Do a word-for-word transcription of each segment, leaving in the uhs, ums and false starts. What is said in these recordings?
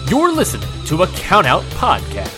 You're listening to a Count Out Podcast.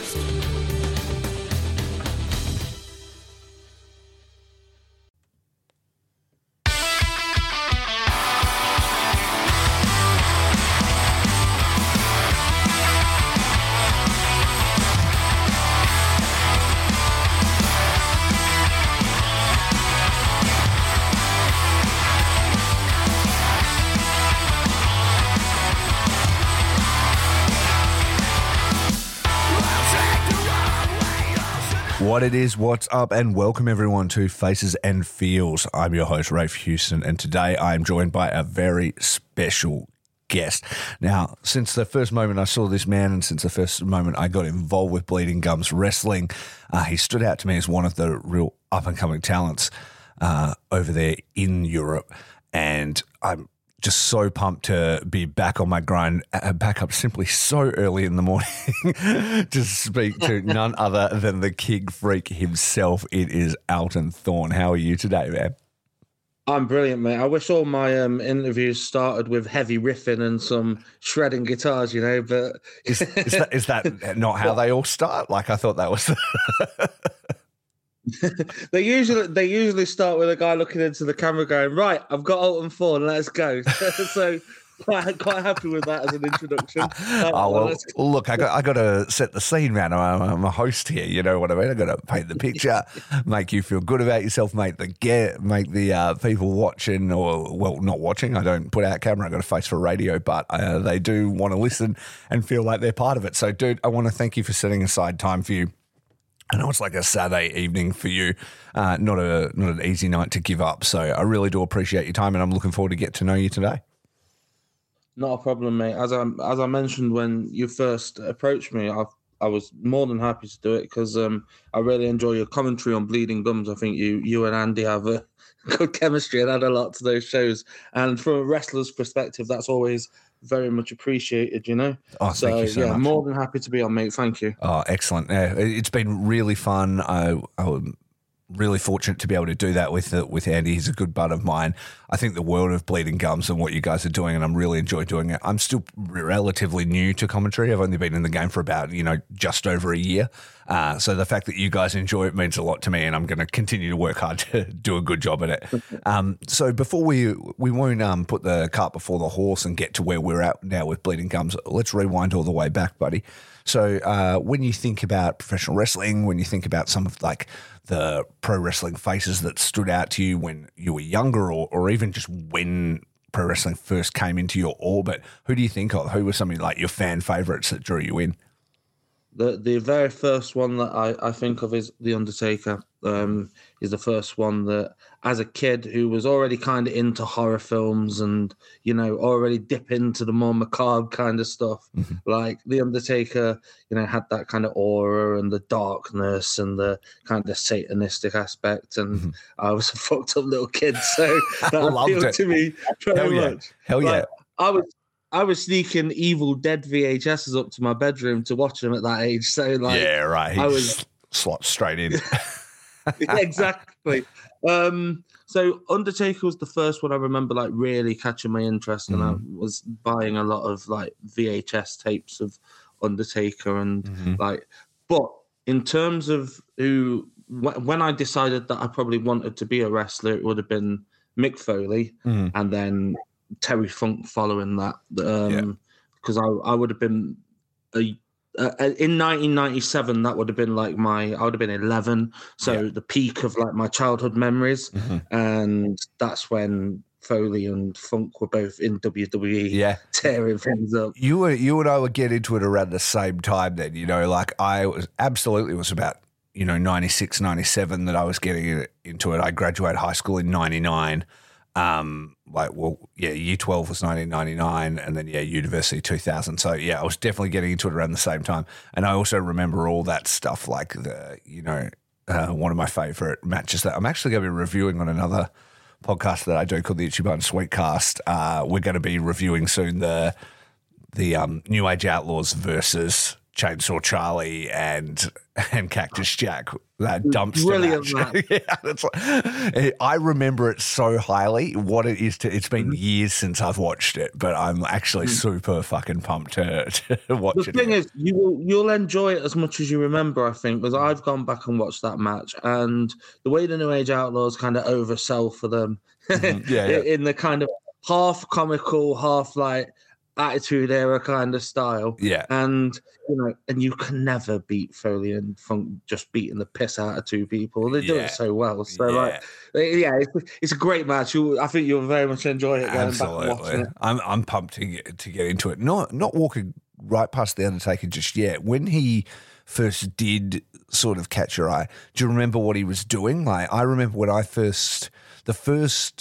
What it is, what's up, and welcome everyone to Faces and Feels. I'm your host, Rafe Houston, and today I am joined by a very special guest. Now, since the first moment I saw this man and since the first moment I got involved with Bleeding Gums Wrestling, uh, he stood out to me as one of the real up-and-coming talents uh, over there in Europe, and I'm just so pumped to be back on my grind, uh, back up simply so early in the morning to speak to none other than the King Freak himself. It is Alton Thorne. How are you today, man? I'm brilliant, mate. I wish all my um, interviews started with heavy riffing and some shredding guitars, you know, but... is, is, that, is that not how they all start? Like, I thought that was... they usually they usually start with a guy looking into the camera going, right, I've got Alton Thorne, let's go. So quite, quite happy with that as an introduction. Um, oh, well, well, look, I got I got to set the scene, man. I'm, I'm a host here, you know what I mean? I got to paint the picture, make you feel good about yourself, make the get, make the uh, people watching, or well, not watching. I don't put out camera. I got a face for radio, but uh, they do want to listen and feel like they're part of it. So, dude, I want to thank you for setting aside time for you. I know it's like a Saturday evening for you, uh, not a not an easy night to give up. So I really do appreciate your time, and I'm looking forward to get to know you today. Not a problem, mate. As I as I mentioned when you first approached me, I I was more than happy to do it because um, I really enjoy your commentary on Bleeding Gums. I think you you and Andy have a good chemistry and add a lot to those shows. And from a wrestler's perspective, that's always very much appreciated, you know. Oh, so, thank you so yeah, much. More than happy to be on, mate. Thank you. Oh, excellent. Yeah, it's been really fun. I, I'm really fortunate to be able to do that with uh, with Andy. He's a good bud of mine. I think the world of Bleeding Gums and what you guys are doing, and I'm really enjoying doing it. I'm still relatively new to commentary. I've only been in the game for about, you know, just over a year. Uh, so the fact that you guys enjoy it means a lot to me, and I'm going to continue to work hard to do a good job at it. Um, so before we we won't um, put the cart before the horse and get to where we're at now with Bleeding Gums, let's rewind all the way back, buddy. So uh, when you think about professional wrestling, when you think about some of like the pro wrestling faces that stood out to you when you were younger, or, or even just when pro wrestling first came into your orbit, who do you think of? Who were some of like your fan favorites that drew you in? The the very first one that I, I think of is The Undertaker. Um, is the first one that, as a kid who was already kind of into horror films and, you know, already dip into the more macabre kind of stuff, mm-hmm. like The Undertaker, you know, had that kind of aura and the darkness and the kind of satanistic aspect. And mm-hmm. I was a fucked up little kid, so that appealed it. to me very Hell yeah. much. Hell yeah. Like, I was I was sneaking Evil Dead V H Ses up to my bedroom to watch them at that age. So, like, yeah, right. He I was slot straight in. Yeah, exactly. Um, so Undertaker was the first one I remember like really catching my interest, and mm-hmm. I was buying a lot of like V H S tapes of Undertaker, and mm-hmm. like. But in terms of who, when I decided that I probably wanted to be a wrestler, it would have been Mick Foley, mm-hmm. and then Terry Funk following that, um, because yeah. I I would have been a. Uh, in nineteen ninety-seven, that would have been like my, I would have been eleven. So yeah. the peak of like my childhood memories. Mm-hmm. And that's when Foley and Funk were both in W W E, yeah. tearing things up. You were, you and I would get into it around the same time then, you know, like I was absolutely was about, you know, ninety-six, ninety-seven that I was getting into it. I graduated high school in ninety-nine. Um, like, well, yeah, year twelve was nineteen ninety-nine, and then, yeah, university two thousand. So, yeah, I was definitely getting into it around the same time. And I also remember all that stuff, like the, you know, uh, one of my favorite matches that I'm actually going to be reviewing on another podcast that I do called the Ichiban Sweetcast. Uh, we're going to be reviewing soon the the um, New Age Outlaws versus Chainsaw Charlie and and Cactus Jack. That dumpster Brilliant match. Yeah, that's like, I remember it so highly. What it is to, it's been mm-hmm. years since I've watched it, but I'm actually mm-hmm. super fucking pumped to, to watch the it. The thing again. is, you will you'll enjoy it as much as you remember, I think, because I've gone back and watched that match, and the way the New Age Outlaws kind of oversell for them, mm-hmm. yeah, yeah. in the kind of half comical, half like Attitude Era kind of style. Yeah. And, you know, and you can never beat Foley and Funk just beating the piss out of two people. They do yeah. it so well. So, yeah. like, yeah, it's, it's a great match. You, I think you'll very much enjoy it. Going Absolutely. Back and watching it. I'm, I'm pumped to get, to get into it. Not, not walking right past The Undertaker just yet. When he first did sort of catch your eye, do you remember what he was doing? Like, I remember when I first, the first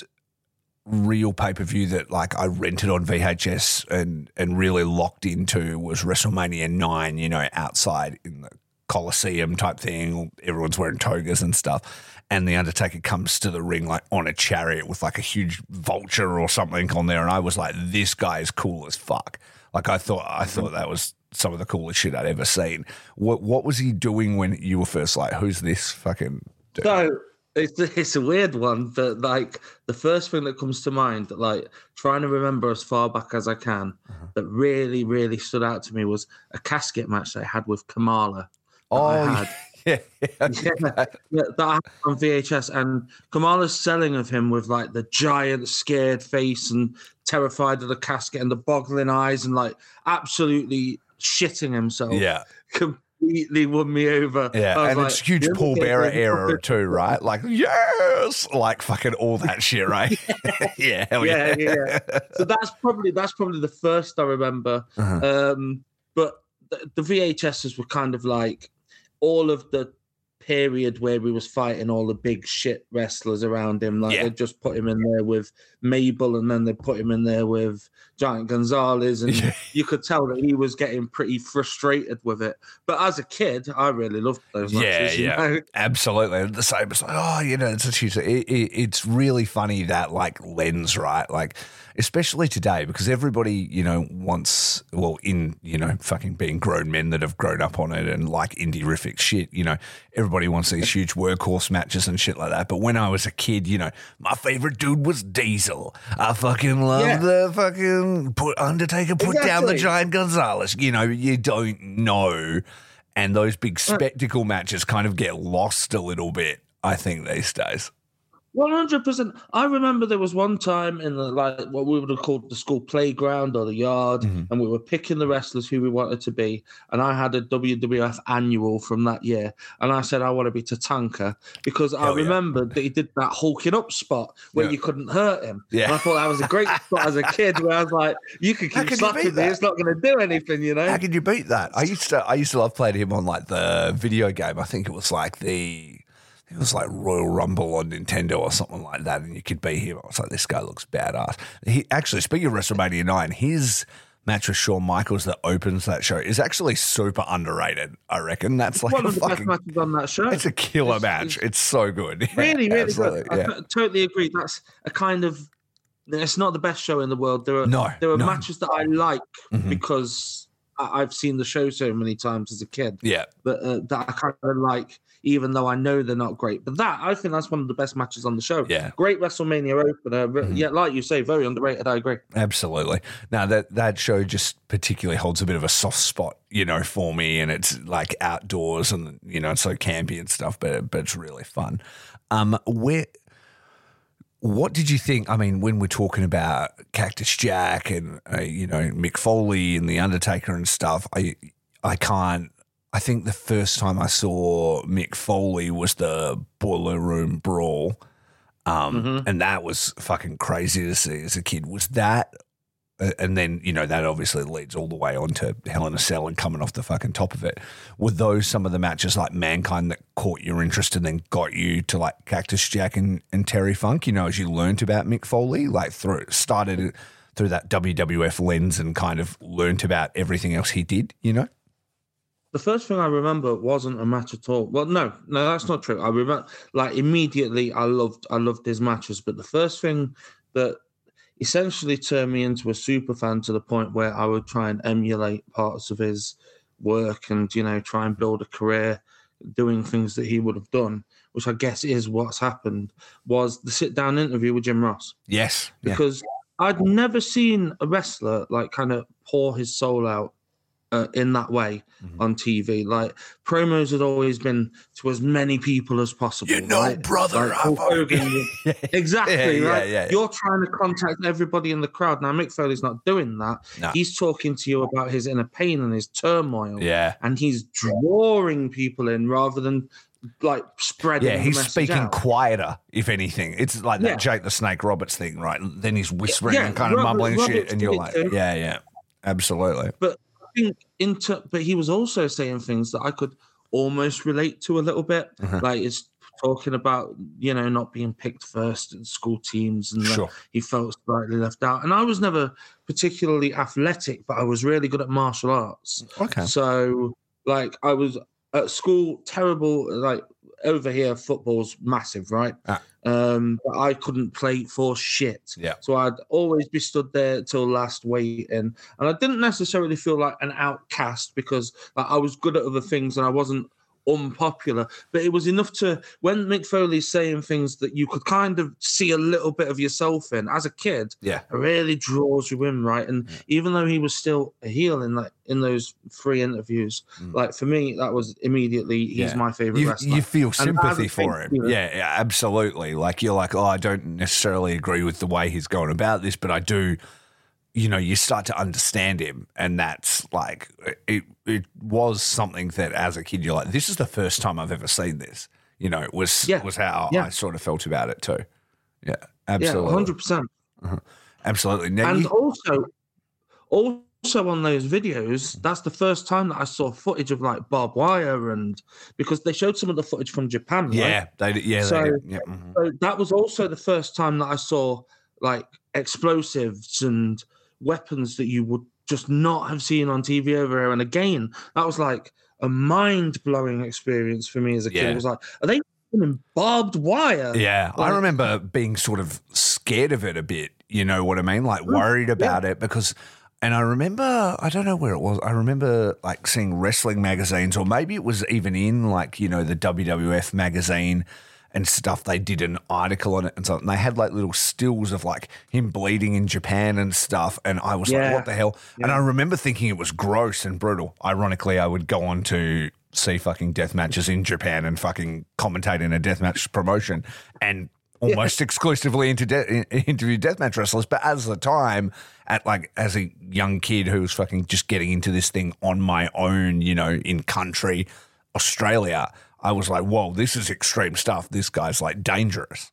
real pay-per-view that like I rented on V H S and and really locked into was WrestleMania nine, you know, outside in the Coliseum type thing. Everyone's wearing togas and stuff. And The Undertaker comes to the ring like on a chariot with like a huge vulture or something on there. And I was like, this guy is cool as fuck. Like I thought I thought that was some of the coolest shit I'd ever seen. What what was he doing when you were first like, who's this fucking dude? So It's, it's a weird one, but like the first thing that comes to mind, like trying to remember as far back as I can, uh-huh. that really, really stood out to me was a casket match that I had with Kamala. Oh, I had. yeah, yeah, yeah, yeah, that I had on V H S, and Kamala's selling of him with like the giant, scared face and terrified of the casket and the boggling eyes and like absolutely shitting himself. Yeah. Completely won me over. Yeah, and like, it's huge Paul Bearer era too, right? Like, yes, like fucking all that shit, right? yeah, hell yeah, yeah, yeah. So that's probably that's probably the first I remember. Uh-huh. Um, but the, the V H Ses were kind of like all of the period where we was fighting all the big shit wrestlers around him. Like yeah. they just put him in there with Mabel, and then they put him in there with Giant Gonzalez, and yeah. you could tell that he was getting pretty frustrated with it. But as a kid, I really loved those matches. Yeah, yeah, you know? Absolutely. The same. It's like, oh, you know, it's a huge. It, it, it's really funny that like lens, right? Like, especially today, because everybody, you know, wants, well, in, you know, fucking being grown men that have grown up on it and like indie-rific shit, you know, everybody wants these huge workhorse matches and shit like that. But when I was a kid, you know, my favorite dude was Diesel. I fucking love yeah. the fucking put Undertaker put exactly. down the Giant Gonzalez. You know, you don't know. And those big spectacle matches kind of get lost a little bit, I think, these days. One hundred percent. I remember there was one time in the like what we would have called the school playground or the yard, mm-hmm. and we were picking the wrestlers who we wanted to be. And I had a W W F annual from that year, and I said I want to be Tatanka because Hell I remembered yeah. that he did that hulking up spot where yeah. you couldn't hurt him. Yeah. And I thought that was a great spot as a kid, where I was like, you could keep slapping me, it's not going to do anything, you know. How can you beat that? I used to, I used to love playing him on like the video game. I think it was like the. It was like Royal Rumble on Nintendo or something like that, and you could beat him. I was like, this guy looks badass. He actually, speaking of WrestleMania nine, his match with Shawn Michaels that opens that show is actually super underrated, I reckon. That's like one a of the fucking, best matches on that show. It's a killer it's, match. It's, it's so good. Really, yeah, really good. good. Yeah. I totally agree. That's a kind of, it's not the best show in the world. There are, no, there are no. matches that I like mm-hmm. because I, I've seen the show so many times as a kid. Yeah. But uh, that I kind of like, even though I know they're not great. But that, I think that's one of the best matches on the show. Yeah. Great WrestleMania opener. Mm-hmm. Yeah, like you say, very underrated. I agree. Absolutely. Now, that, that show just particularly holds a bit of a soft spot, you know, for me. And it's like outdoors and, you know, it's so campy and stuff, but, but it's really fun. Um, where... What did you think? I mean, when we're talking about Cactus Jack and, uh, you know, Mick Foley and The Undertaker and stuff, I I can't, I think the first time I saw Mick Foley was the Boiler Room Brawl. Um, mm-hmm. And that was fucking crazy to see as a kid. Was that, uh, and then, you know, that obviously leads all the way on to Hell in a Cell and coming off the fucking top of it. Were those some of the matches like Mankind that caught your interest and then got you to like Cactus Jack and, and Terry Funk, you know, as you learned about Mick Foley, like through, started through that W W F lens and kind of learned about everything else he did, you know? The first thing I remember wasn't a match at all. Well, no, no, that's not true. I remember, like, immediately I loved, I loved his matches. But the first thing that essentially turned me into a super fan to the point where I would try and emulate parts of his work and, you know, try and build a career doing things that he would have done, which I guess is what's happened, was the sit-down interview with Jim Ross. Yes. Because yeah. I'd never seen a wrestler, like, kind of pour his soul out Uh, in that way mm-hmm. on T V. Like, promos had always been to as many people as possible. You know, right? brother. Like, Hogan, exactly, yeah, right? Yeah, yeah. You're trying to contact everybody in the crowd. Now, Mick Foley's not doing that. No. He's talking to you about his inner pain and his turmoil. Yeah. And he's drawing people in rather than like spreading. Yeah, he's the speaking out. quieter, if anything. It's like that yeah. Jake the Snake Roberts thing, right? Then he's whispering yeah, and kind of Robert, mumbling Robert shit, and you're like, too. yeah, yeah, absolutely. But Into, but he was also saying things that I could almost relate to a little bit. Mm-hmm. Like, it's talking about, you know, not being picked first in school teams, and sure. like he felt slightly left out. And I was never particularly athletic, but I was really good at martial arts. Okay. So, like, I was at school terrible. Like, over here, football's massive, right? Ah. Um, but I couldn't play for shit. Yeah. So I'd always be stood there till last waiting. And I didn't necessarily feel like an outcast because like, I was good at other things and I wasn't unpopular. But it was enough to, when Mick Foley's saying things that you could kind of see a little bit of yourself in as a kid, yeah, it really draws you in, right? And yeah. even though he was still a heel in like in those three interviews, mm. like for me, that was immediately he's yeah. my favorite you, wrestler. You feel sympathy for him, yeah, yeah, absolutely. Like you're like, oh, I don't necessarily agree with the way he's going about this, but I do. You know, you start to understand him, and that's like it. It was something that, as a kid, you're like, "This is the first time I've ever seen this." You know, it was yeah. was how yeah. I sort of felt about it too. Yeah, absolutely, yeah, hundred percent, absolutely. Now and you- also, also on those videos, that's the first time that I saw footage of like barbed wire, and because they showed some of the footage from Japan. Yeah, right? they yeah, so, they did. Yeah. Mm-hmm. so that was also the first time that I saw like explosives and weapons that you would just not have seen on T V over here. And again, that was like a mind-blowing experience for me as a kid. Yeah. It was like, are they in barbed wire? Yeah, like, I remember being sort of scared of it a bit, you know what I mean? Like worried about yeah. it because, and I remember, I don't know where it was, I remember like seeing wrestling magazines, or maybe it was even in like, you know, the W W F magazine and stuff. They did an article on it and something. They had like little stills of like him bleeding in Japan and stuff. And I was yeah. like, what the hell? Yeah. And I remember thinking it was gross and brutal. Ironically, I would go on to see fucking death matches in Japan and fucking commentate in a deathmatch promotion and almost yeah. exclusively into de- interview deathmatch wrestlers. But as the time, at like as a young kid who was fucking just getting into this thing on my own, you know, in country Australia, I was like, whoa, this is extreme stuff. This guy's like dangerous.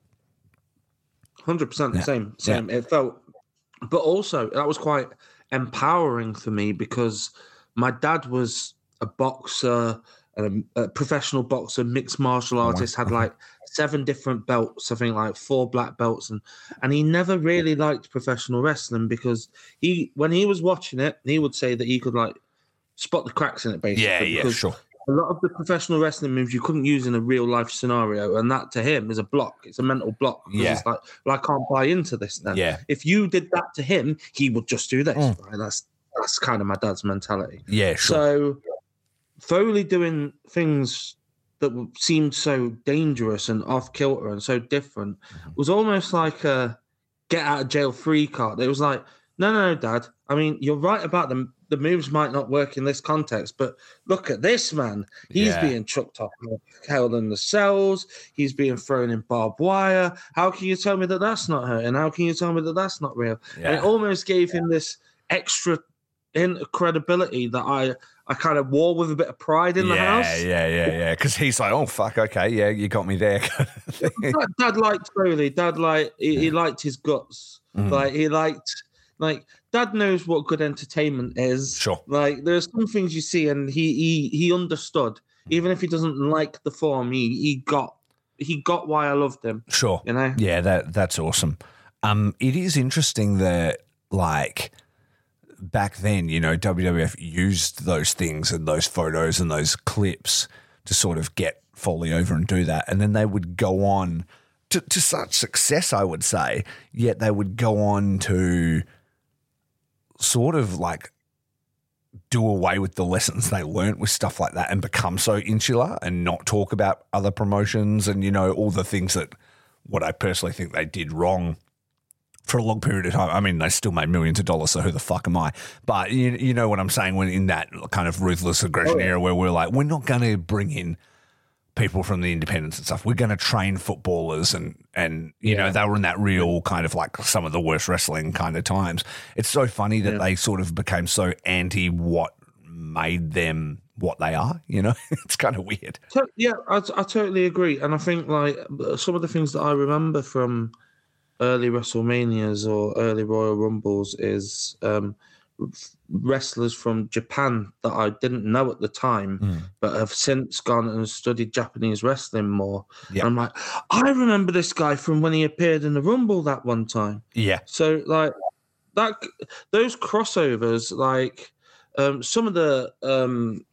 one hundred percent yeah. same, same. Yeah. It felt, but also that was quite empowering for me because my dad was a boxer, a, a professional boxer, mixed martial artist, had like seven different belts, I think like four black belts. And, and he never really liked professional wrestling because he, when he was watching it, he would say that he could like spot the cracks in it basically. Yeah, yeah, sure. A lot of the professional wrestling moves you couldn't use in a real life scenario, and that to him is a block. It's a mental block. Yeah, it's like, well, I can't buy into this then. Yeah, if you did that to him, he would just do this. Mm. Right? That's that's kind of my dad's mentality. Yeah, sure. So Foley doing things that seemed so dangerous and off kilter and so different mm-hmm. was almost like a get out of jail free card. It was like, no, no, no, Dad. I mean, you're right about them. The moves might not work in this context, but look at this man. He's yeah. being chucked off, held in the cells. He's being thrown in barbed wire. How can you tell me that that's not hurting? How can you tell me that that's not real? Yeah. And it almost gave him this extra in credibility that I, I kind of wore with a bit of pride in the yeah, house. Yeah, yeah, yeah. Because he's like, oh, fuck, okay, yeah, you got me there. Dad, Dad liked Foley. Dad, like, he, he liked his guts. Mm. Like, he liked... Like, Dad knows what good entertainment is. Sure. Like, there's some things you see, and he he he understood. Even if he doesn't like the form, he he got he got why I loved him. Sure. You know. Yeah, that that's awesome. Um, it is interesting that like back then, you know, W W F used those things and those photos and those clips to sort of get Foley over and do that, and then they would go on to to such success, I would say. Yet they would go on to sort of like do away with the lessons they learnt with stuff like that and become so insular and not talk about other promotions and, you know, all the things that what I personally think they did wrong for a long period of time. I mean, they still made millions of dollars, so who the fuck am I? But you, you know what I'm saying, when in that kind of ruthless aggression oh, yeah. era where we're like, we're not going to bring in people from the independents and stuff. We're going to train footballers and, and you yeah. know, they were in that real kind of like some of the worst wrestling kind of times. It's so funny that yeah. they sort of became so anti what made them what they are, you know? It's kind of weird. So, yeah, I, I totally agree. And I think like some of the things that I remember from early WrestleManias or early Royal Rumbles is um, wrestlers from Japan that I didn't know at the time, mm. but have since gone and studied Japanese wrestling more. Yeah. I'm like, I remember this guy from when he appeared in the Rumble that one time. Yeah. So like that, those crossovers, like um, some of the um,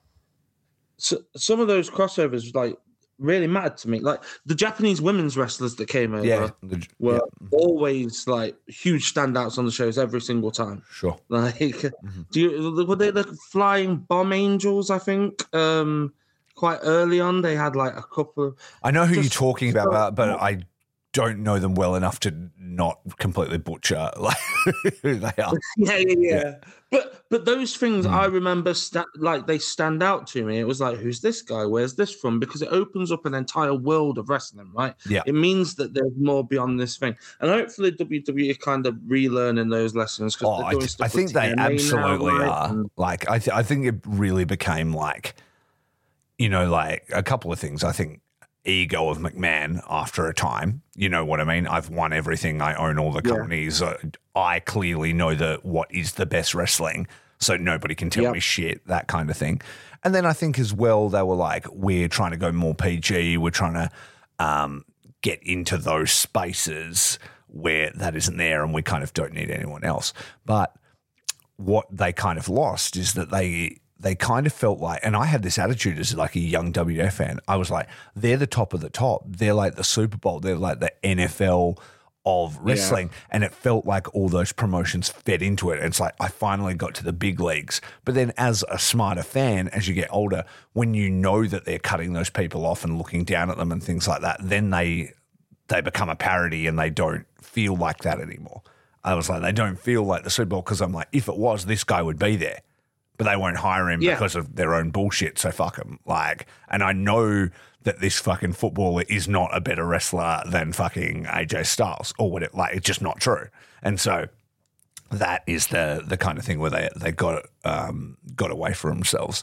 so, some of those crossovers, like. Really mattered to me. Like the Japanese women's wrestlers that came over yeah, the, were yeah. always like huge standouts on the shows every single time. Sure. Like, mm-hmm. do you, were they the flying bomb angels? I think um, quite early on they had like a couple. Of, I know who you're talking about, but, but I don't know them well enough to not completely butcher like who they are. Yeah, yeah, yeah. yeah. But but those things mm. I remember sta- like they stand out to me. It was like, who's this guy? Where's this from? Because it opens up an entire world of wrestling, right? Yeah. It means that there's more beyond this thing. And hopefully W W E are kind of relearning those lessons. Oh, I, th- I think they absolutely now, right? are. And- like I, th- I think it really became like, you know, like a couple of things. I think ego of McMahon after a time. You know what I mean? I've won everything. I own all the companies. Yeah. I clearly know the what is the best wrestling, so nobody can tell yep. me shit, that kind of thing. And then I think as well, they were like, we're trying to go more P G. We're trying to um, get into those spaces where that isn't there and we kind of don't need anyone else. But what they kind of lost is that they they kind of felt like, and I had this attitude as like a young W W F fan, I was like, they're the top of the top. They're like the Super Bowl. They're like the N F L of wrestling. Yeah. And it felt like all those promotions fed into it. And it's like, I finally got to the big leagues. But then as a smarter fan, as you get older, when you know that they're cutting those people off and looking down at them and things like that, then they they become a parody and they don't feel like that anymore. I was like, they don't feel like the Super Bowl because I'm like, if it was, this guy would be there. But they won't hire him yeah. because of their own bullshit, so fuck him. Like, and I know that this fucking footballer is not a better wrestler than fucking A J Styles or what it like. It's just not true. And so that is the the kind of thing where they they got um, got away from themselves.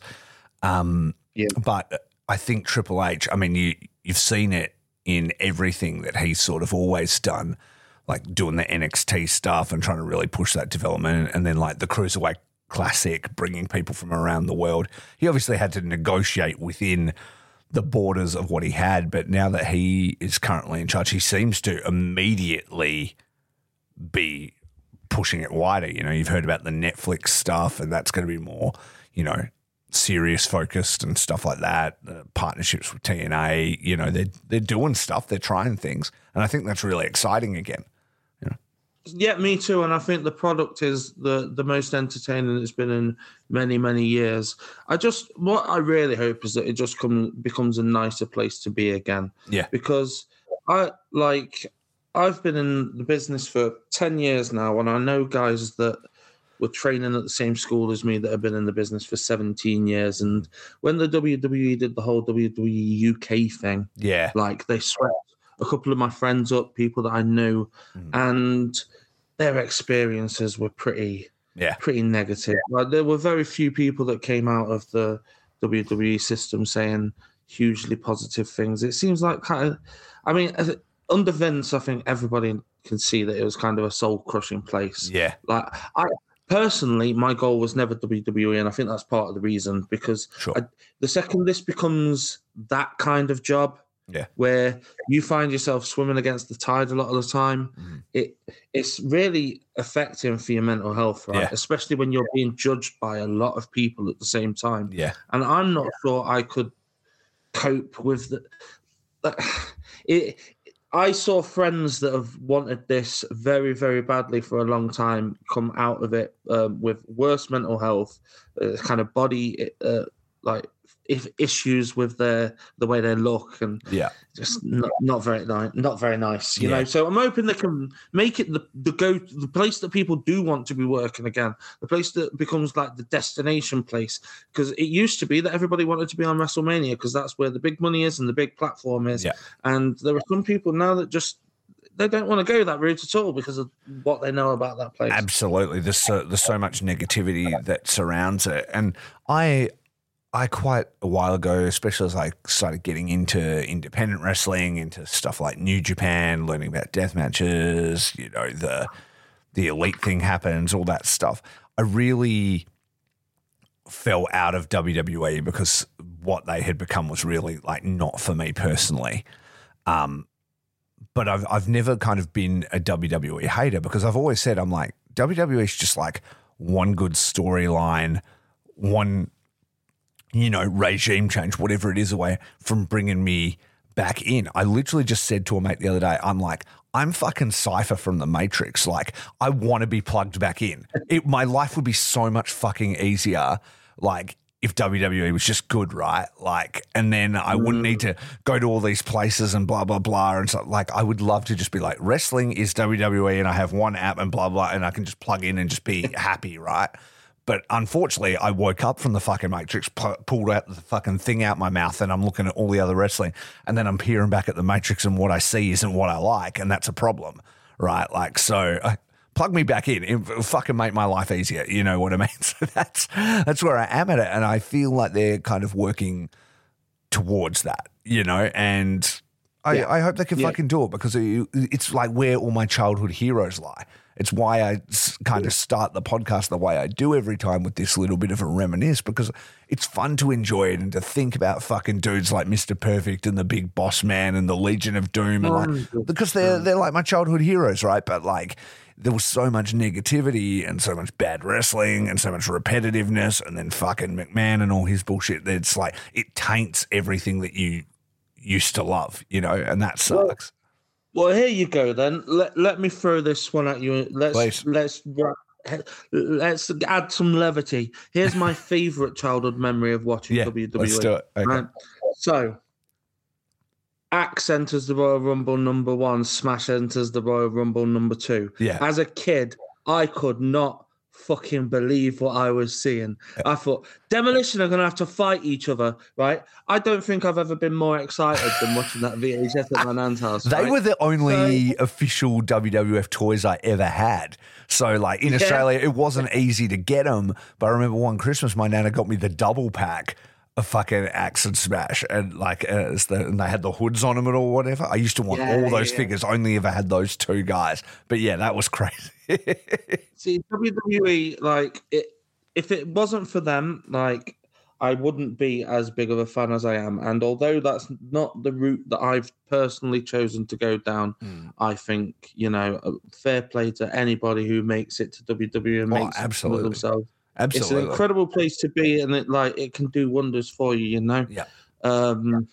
Um, yeah. But I think Triple H. I mean, you you've seen it in everything that he's sort of always done, like doing the N X T stuff and trying to really push that development, and then like the Cruiserweight Classic, bringing people from around the world. He obviously had to negotiate within the borders of what he had, but now that he is currently in charge, he seems to immediately be pushing it wider. You know, you've heard about the Netflix stuff, and that's going to be more, you know, serious focused and stuff like that. Uh, partnerships with T N A, you know, they're, they're doing stuff, they're trying things, and I think that's really exciting again. Yeah, me too. And I think the product is the, the most entertaining it's been in many, many years. I just, what I really hope is that it just come, becomes a nicer place to be again. Yeah. Because I, like, I've been in the business for ten years now, and I know guys that were training at the same school as me that have been in the business for seventeen years. And when the W W E did the whole W W E U K thing, yeah, like they swept a couple of my friends up, people that I knew, mm. and their experiences were pretty, yeah, pretty negative. Like, there were very few people that came out of the W W E system saying hugely positive things. It seems like kind of, I mean, under Vince, I think everybody can see that it was kind of a soul-crushing place. Yeah. Like, I personally, my goal was never W W E, and I think that's part of the reason, because sure. I, the second this becomes that kind of job, yeah, where you find yourself swimming against the tide a lot of the time, mm. it it's really affecting for your mental health, right? Yeah. Especially when you're being judged by a lot of people at the same time. Yeah. And I'm not sure I could cope with the. It, I saw friends that have wanted this very, very badly for a long time come out of it um, with worse mental health, uh, kind of body uh, like if issues with their the way they look, and yeah, just not, not very nice. Not very nice, you yeah. know. So I'm hoping they can make it the the go the place that people do want to be working again, the place that becomes like the destination place. Because it used to be that everybody wanted to be on WrestleMania because that's where the big money is and the big platform is. Yeah. And there are some people now that just they don't want to go that route at all because of what they know about that place. Absolutely, there's so, there's so much negativity that surrounds it, and I. I quite a while ago, especially as I started getting into independent wrestling, into stuff like New Japan, learning about death matches, you know, the the elite thing happens, all that stuff. I really fell out of W W E because what they had become was really like not for me personally. Um, but I've I've never kind of been a W W E hater because I've always said I'm like W W E is just like one good storyline, one. you know, regime change, whatever it is, away from bringing me back in. I literally just said to a mate the other day, I'm like, I'm fucking Cypher from the Matrix. Like, I want to be plugged back in. It, my life would be so much fucking easier, like, if W W E was just good, right? Like, and then I wouldn't need to go to all these places and blah, blah, blah. And so, like, I would love to just be like, wrestling is W W E and I have one app and blah, blah, and I can just plug in and just be happy, right? But unfortunately, I woke up from the fucking Matrix, pu- pulled out the fucking thing out my mouth, and I'm looking at all the other wrestling, and then I'm peering back at the Matrix, and what I see isn't what I like, and that's a problem, right? Like, so uh, plug me back in. It'll fucking make my life easier. You know what I mean? So that's that's where I am at it, and I feel like they're kind of working towards that, you know, and I, yeah. I hope they can yeah. fucking do it because it, it's like where all my childhood heroes lie. It's why I kind of start the podcast the way I do every time with this little bit of a reminisce because it's fun to enjoy it and to think about fucking dudes like Mister Perfect and the Big Boss Man and the Legion of Doom and like, because they're they're like my childhood heroes, right? But like there was so much negativity and so much bad wrestling and so much repetitiveness and then fucking McMahon and all his bullshit. It's like it taints everything that you used to love, you know, and that sucks. Well, Well, here you go then. Let let me throw this one at you. Let's Please. let's let's add some levity. Here's my favorite childhood memory of watching yeah, W W E. Let's do it. Okay. Right? So, Axe enters the Royal Rumble number one. Smash enters the Royal Rumble number two. Yeah. As a kid, I could not fucking believe what I was seeing. Yeah. I thought Demolition are going to have to fight each other, right? I don't think I've ever been more excited than watching that V H S at my nan's house. They right? were the only so, official W W F toys I ever had. So, like in yeah. Australia, it wasn't easy to get them. But I remember one Christmas, my nana got me the double pack of fucking Axe and Smash, and like uh, the, and they had the hoods on them and all whatever. I used to want yeah, all those yeah. figures. Only ever had those two guys. But yeah, that was crazy. See, W W E, like, it, if it wasn't for them, like, I wouldn't be as big of a fan as I am. And although that's not the route that I've personally chosen to go down, mm. I think, you know, fair play to anybody who makes it to W W E and oh, makes absolutely. it for themselves. Absolutely. It's an incredible place to be, and it like it can do wonders for you, you know. Yeah. Um,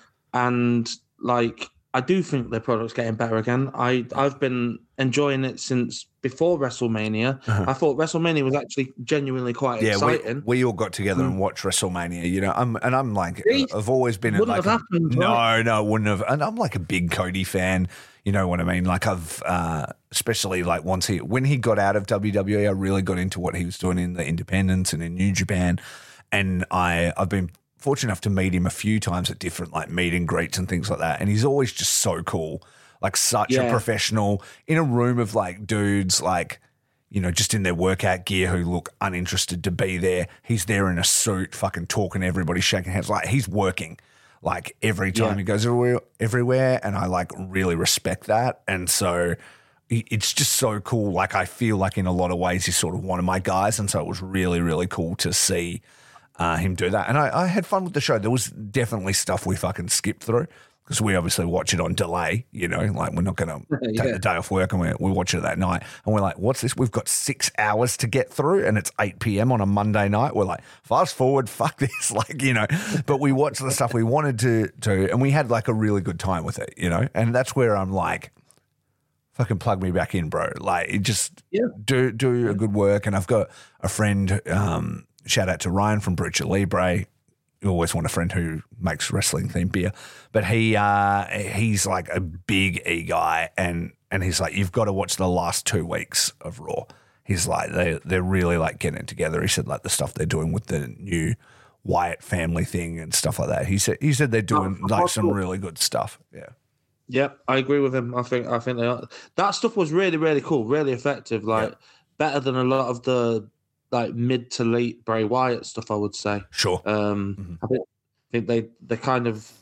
and like I do think their product's getting better again. I I've been enjoying it since before WrestleMania. Uh-huh. I thought WrestleMania was actually genuinely quite yeah, exciting. We, we all got together and watched WrestleMania, you know. I'm and I'm like, See? I've always been wouldn't like, have happened, no, right? no, wouldn't have. And I'm like a big Cody fan. You know what I mean? Like I've, uh, especially like once he, when he got out of W W E, I really got into what he was doing in the independents and in New Japan. And I, I've been fortunate enough to meet him a few times at different like meet and greets and things like that. And he's always just so cool, like such yeah. a professional in a room of like dudes, like, you know, just in their workout gear who look uninterested to be there. He's there in a suit, fucking talking to everybody, shaking hands. Like he's working. Like every time yeah. he goes everywhere, everywhere, and I like really respect that. And so it's just so cool. Like I feel like in a lot of ways he's sort of one of my guys, and so it was really, really cool to see uh, him do that. And I, I had fun with the show. There was definitely stuff we fucking skipped through because we obviously watch it on delay, you know, like we're not going to Yeah. take the day off work and we, we watch it that night. And we're like, what's this? We've got six hours to get through and it's eight p.m. on a Monday night. We're like, fast forward, fuck this. Like, you know, but we watched the stuff we wanted to do and we had like a really good time with it, you know, and that's where I'm like, fucking plug me back in, bro. Like, it just Yeah. do do a good work. And I've got a friend, um, shout out to Ryan from Brucha Libre. You always want a friend who makes wrestling themed beer, but he uh, he's like a big E guy, and and he's like, you've got to watch the last two weeks of Raw. He's like, they they're really like getting it together. He said like the stuff they're doing with the new Wyatt family thing and stuff like that. He said he said they're doing Oh, like some cool. really good stuff. Yeah. Yep, I agree with him. I think I think they are. That stuff was really, really cool, really effective. Like Yeah. better than a lot of the like mid to late Bray Wyatt stuff, I would say. Sure. Um, Mhm. I think I think they they kind of.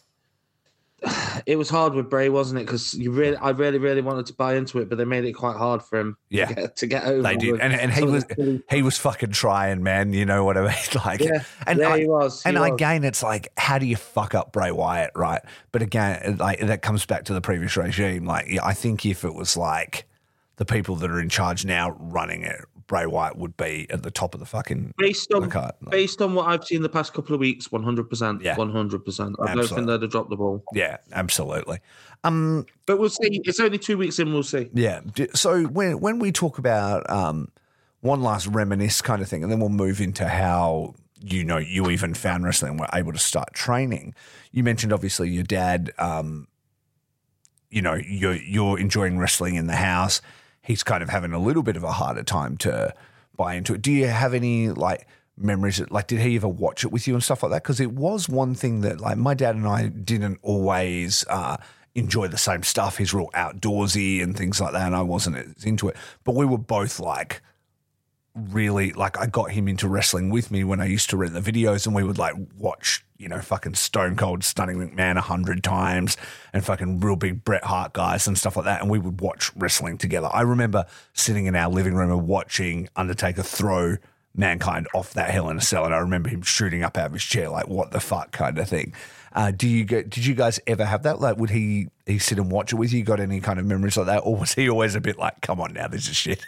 It was hard with Bray, wasn't it? Because you really, I really, really wanted to buy into it, but they made it quite hard for him. Yeah. to get, to get over. They did, with and and he some of was the silly- he was fucking trying, man. You know what I mean? Like, Yeah, and yeah, I, he was. he and was. again, it's like, how do you fuck up Bray Wyatt, right? But again, like that comes back to the previous regime. Like, yeah, I think if it was like the people that are in charge now running it, Bray Wyatt would be at the top of the fucking based the on card. Like, based on what I've seen the past couple of weeks, one hundred percent, Yeah. one hundred percent. I don't Absolutely. think they'd have dropped the ball. yeah, absolutely. Um, But we'll see. It's only two weeks in. We'll see. yeah. D- So when when we talk about um, one last reminisce kind of thing, and then we'll move into how you know you even found wrestling, and were able to start training. You mentioned obviously your dad. Um, you know, you're you're enjoying wrestling in the house. He's kind of having a little bit of a harder time to buy into it. Do you have any like memories? Like, did he ever watch it with you and stuff like that? Because it was one thing that like my dad and I didn't always uh, enjoy the same stuff. He's real outdoorsy and things like that, and I wasn't as into it. But we were both like really like I got him into wrestling with me when I used to rent the videos, and we would like watch, you know, fucking Stone Cold Stunning McMahon a hundred times and fucking real big Bret Hart guys and stuff like that, and we would watch wrestling together. I remember sitting in our living room and watching Undertaker throw Mankind off that Hell in a Cell, and I remember him shooting up out of his chair like, what the fuck kind of thing. Uh, do you get, did you guys ever have that? Like, would he he sit and watch it with you? Got any kind of memories like that, or was he always a bit like, come on now, this is shit?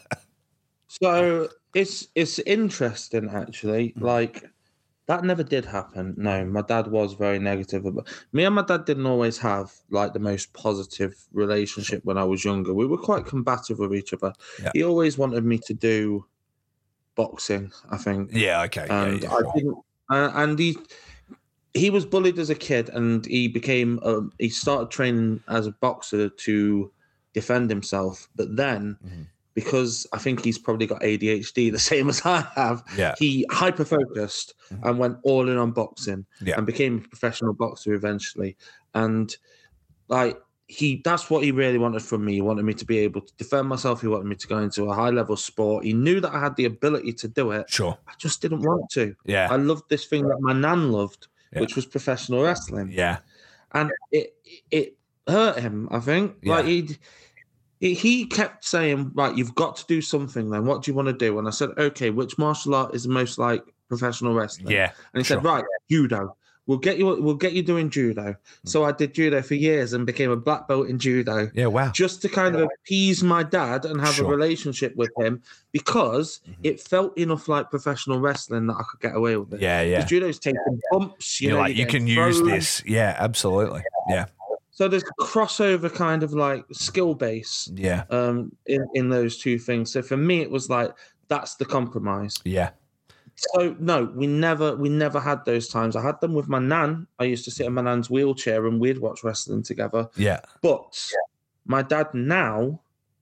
So it's it's interesting actually. Like that never did happen. No, my dad was very negative about me and my dad didn't always have like the most positive relationship when I was younger. We were quite combative with each other. Yeah. He always wanted me to do boxing, I think. Yeah, okay. And yeah, yeah, I sure. didn't uh, and he he was bullied as a kid, and he became um, he started training as a boxer to defend himself, but then Mhm. because I think he's probably got A D H D the same as I have, Yeah. he hyper focused Mhm. and went all in on boxing Yeah. and became a professional boxer eventually. And like he that's what he really wanted from me. He wanted me to be able to defend myself. He wanted me to go into a high level sport. He knew that I had the ability to do it. Sure. I just didn't want to. Yeah. I loved this thing that my nan loved, Yeah. which was professional wrestling. Yeah. And it it hurt him, I think. Yeah. Like he'd he he kept saying, right, you've got to do something then. What do you want to do? And I said, okay, which martial art is the most like professional wrestling? Yeah. And he sure. said, right, judo. We'll get you we'll get you doing judo. So I did judo for years and became a black belt in judo. Yeah. Wow. Just to kind of appease my dad and have Sure. a relationship with him because Mhm. it felt enough like professional wrestling that I could get away with it. Yeah. Yeah. Because judo's taking bumps, you You're know, like, you you're can getting use thrown. this. Yeah. Absolutely. Yeah. So there's a crossover kind of like skill base Yeah. um, in, in those two things. So for me, it was like, that's the compromise. Yeah. So no, we never we never had those times. I had them with my nan. I used to sit in my nan's wheelchair and we'd watch wrestling together. Yeah. But my dad now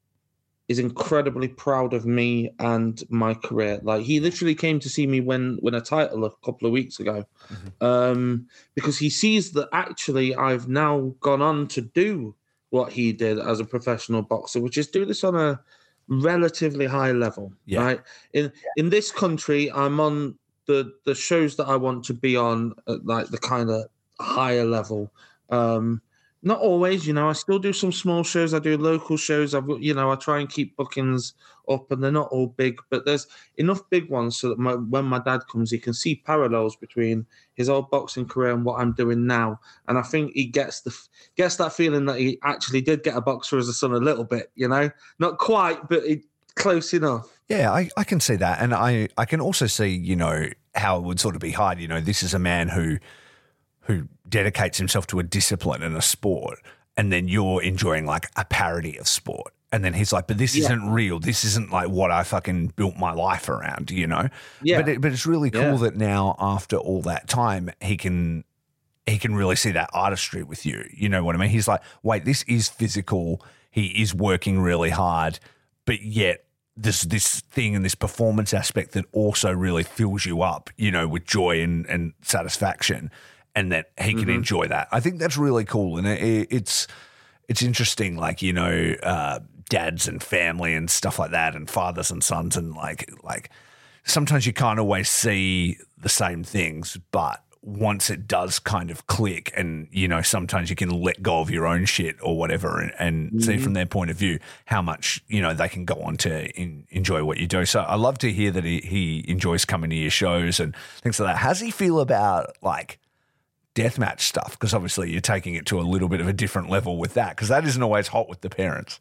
is incredibly proud of me and my career. Like he literally came to see me win win a title a couple of weeks ago, Mhm. um, because he sees that actually I've now gone on to do what he did as a professional boxer, which is do this on a relatively high level. Yeah. Right in in this country, I'm on the the shows that I want to be on at like the kind of higher level. Um, Not always, you know. I still do some small shows. I do local shows. I've, you know, I try and keep bookings up, and they're not all big, but there's enough big ones so that my, when my dad comes, he can see parallels between his old boxing career and what I'm doing now. And I think he gets the gets that feeling that he actually did get a boxer as a son a little bit, you know, not quite, but it, close enough. Yeah, I, I can see that, and I I can also see, you know, how it would sort of be hard. You know, this is a man who. who dedicates himself to a discipline and a sport, and then you're enjoying like a parody of sport. And then he's like, but this yeah. isn't real. This isn't like what I fucking built my life around, you know? Yeah. But it, but it's really cool yeah. that now after all that time, he can he can really see that artistry with you. You know what I mean? He's like, wait, this is physical. He is working really hard, but yet this this thing and this performance aspect that also really fills you up, you know, with joy and, and satisfaction. And that he can mm-hmm. enjoy that. I think that's really cool, and it, it's it's interesting. Like, you know, uh, dads and family and stuff like that, and fathers and sons, and like like sometimes you can't always see the same things, but once it does kind of click, and you know, sometimes you can let go of your own shit or whatever, and, and mm-hmm. see from their point of view how much, you know, they can go on to in, enjoy what you do. So I love to hear that he, he enjoys coming to your shows and things like that. How's he feel about like deathmatch stuff? Because obviously you're taking it to a little bit of a different level with that, because that isn't always hot with the parents.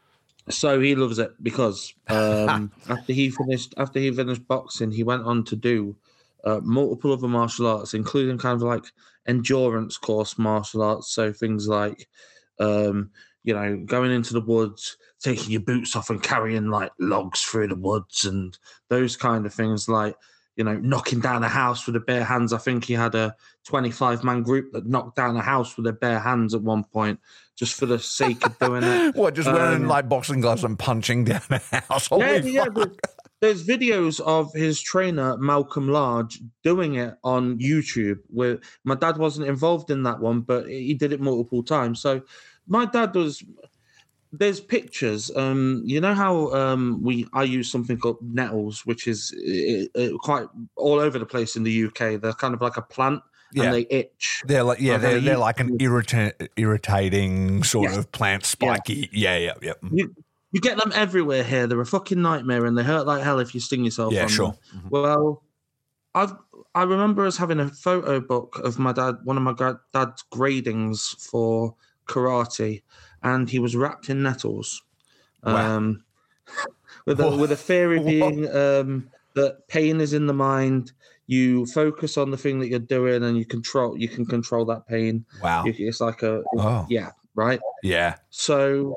So he loves it because um, after he finished after he finished boxing, he went on to do uh, multiple other martial arts, including kind of like endurance course martial arts. So things like um, you know, going into the woods, taking your boots off and carrying like logs through the woods, and those kind of things, like, you know, knocking down a house with their bare hands. I think he had a twenty-five man group that knocked down a house with their bare hands at one point, just for the sake of doing it. What, just wearing um, like boxing gloves and punching down a house? Holy yeah, yeah. fuck. There's, there's videos of his trainer, Malcolm Large, doing it on YouTube. Where my dad wasn't involved in that one, but he did it multiple times. So my dad was... There's pictures. Um, you know how um, we I use something called nettles, which is it, it, quite all over the place in the U K. They're kind of like a plant, yeah. and they itch. They're like yeah, they're they're like an irrita- irritating sort yeah. of plant, spiky. Yeah, yeah, yeah. yeah. You, you get them everywhere here. They're a fucking nightmare, and they hurt like hell if you sting yourself. Yeah, on sure. Them. Mm-hmm. Well, I've I remember us having a photo book of my dad, one of my dad's gradings for karate. And he was wrapped in nettles, wow. um, with a, with a theory being um, that pain is in the mind. You focus on the thing that you're doing, and you control. You can control that pain. Wow, it's like a oh. yeah, right. Yeah. So,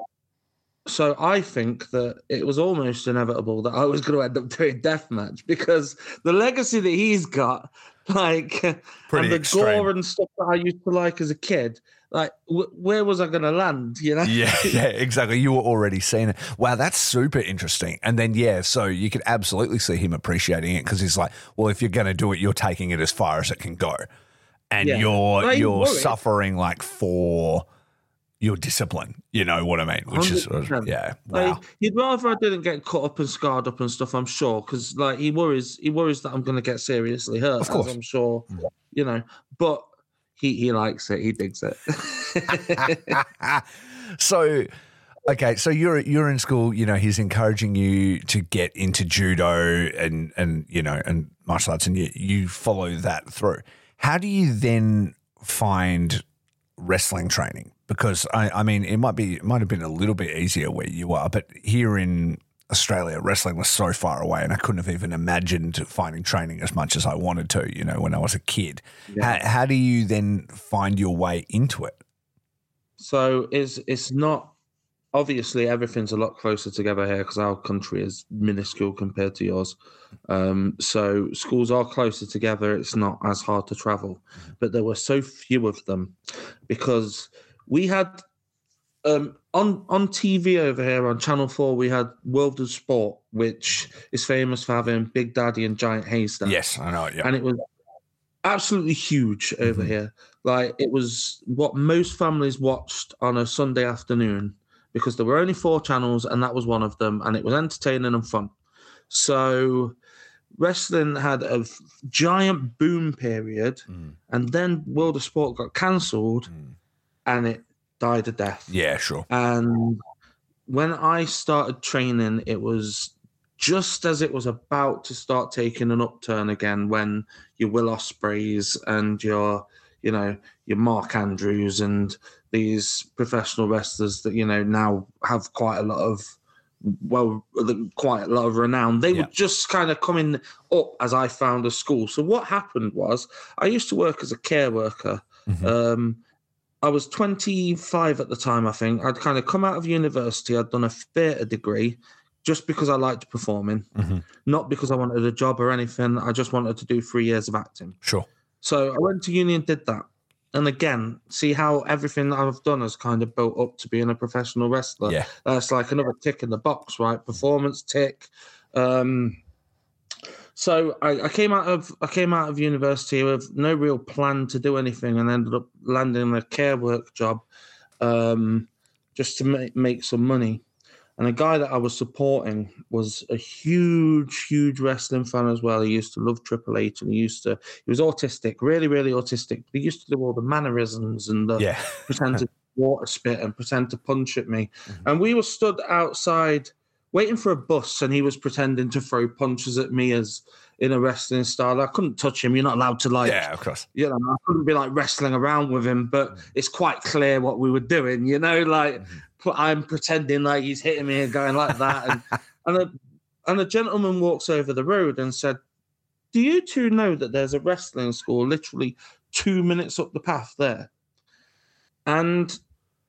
so I think that it was almost inevitable that I was going to end up doing deathmatch, because the legacy that he's got, like, Pretty and the extreme. gore and stuff that I used to like as a kid. Like, w- where was I going to land, you know? Yeah, yeah, exactly. You were already seeing it. Wow, that's super interesting. And then, yeah, so you could absolutely see him appreciating it, because he's like, well, if you're going to do it, you're taking it as far as it can go. And yeah. you're like, you're worried. suffering, like, for your discipline. You know what I mean? Which is, yeah, wow. Like, he'd rather I didn't get cut up and scarred up and stuff, I'm sure, because, like, he worries, he worries that I'm going to get seriously hurt, of course. I'm sure, you know. But... He he likes it. He digs it. So, okay, so you're you're in school. You know, he's encouraging you to get into judo and and you know and martial arts, and you you follow that through. How do you then find wrestling training? Because I I mean, it might be it might have been a little bit easier where you are, but here in Australia, wrestling was so far away, and I couldn't have even imagined finding training as much as I wanted to, you know, when I was a kid. Yeah. How, how do you then find your way into it? So it's, it's not, obviously everything's a lot closer together here because our country is minuscule compared to yours. Um, so schools are closer together. It's not as hard to travel, but there were so few of them because we had, Um, on, on T V over here on Channel four, we had World of Sport, which is famous for having Big Daddy and Giant Haystack. Yes, I know it, yeah. And it was absolutely huge over mm-hmm. here. Like, it was what most families watched on a Sunday afternoon because there were only four channels and that was one of them, and it was entertaining and fun. So wrestling had a f- giant boom period, mm. and then World of Sport got cancelled, mm. and it died a death. Yeah, sure. And when I started training, it was just as it was about to start taking an upturn again, when your Will Ospreays and your, you know, your Mark Andrews and these professional wrestlers that, you know, now have quite a lot of, well, quite a lot of renown. They yeah. were just kind of coming up as I found a school. So what happened was, I used to work as a care worker. Mm-hmm. Um, I was twenty-five at the time, I think. I'd kind of come out of university. I'd done a theatre degree just because I liked performing, mm-hmm. not because I wanted a job or anything. I just wanted to do three years of acting. Sure. So I went to uni and did that. And again, see how everything that I've done has kind of built up to being a professional wrestler. Yeah. That's like another tick in the box, right? Performance tick. Um, so I, I came out of I came out of university with no real plan to do anything, and ended up landing a care work job um, just to make, make some money. And a guy that I was supporting was a huge, huge wrestling fan as well. He used to love Triple H, and he used to, he was autistic, really, really autistic. He used to do all the mannerisms and the yeah. pretend to water spit and pretend to punch at me. Mm-hmm. And we were stood outside waiting for a bus, and he was pretending to throw punches at me as in a wrestling style. I couldn't touch him. You're not allowed to, like, yeah, of course. You know, I couldn't be like wrestling around with him, but mm-hmm. it's quite clear what we were doing, you know, like, mm-hmm. I'm pretending like he's hitting me and going like that. And and, a, and a gentleman walks over the road and said, do you two know that there's a wrestling school literally two minutes up the path there? And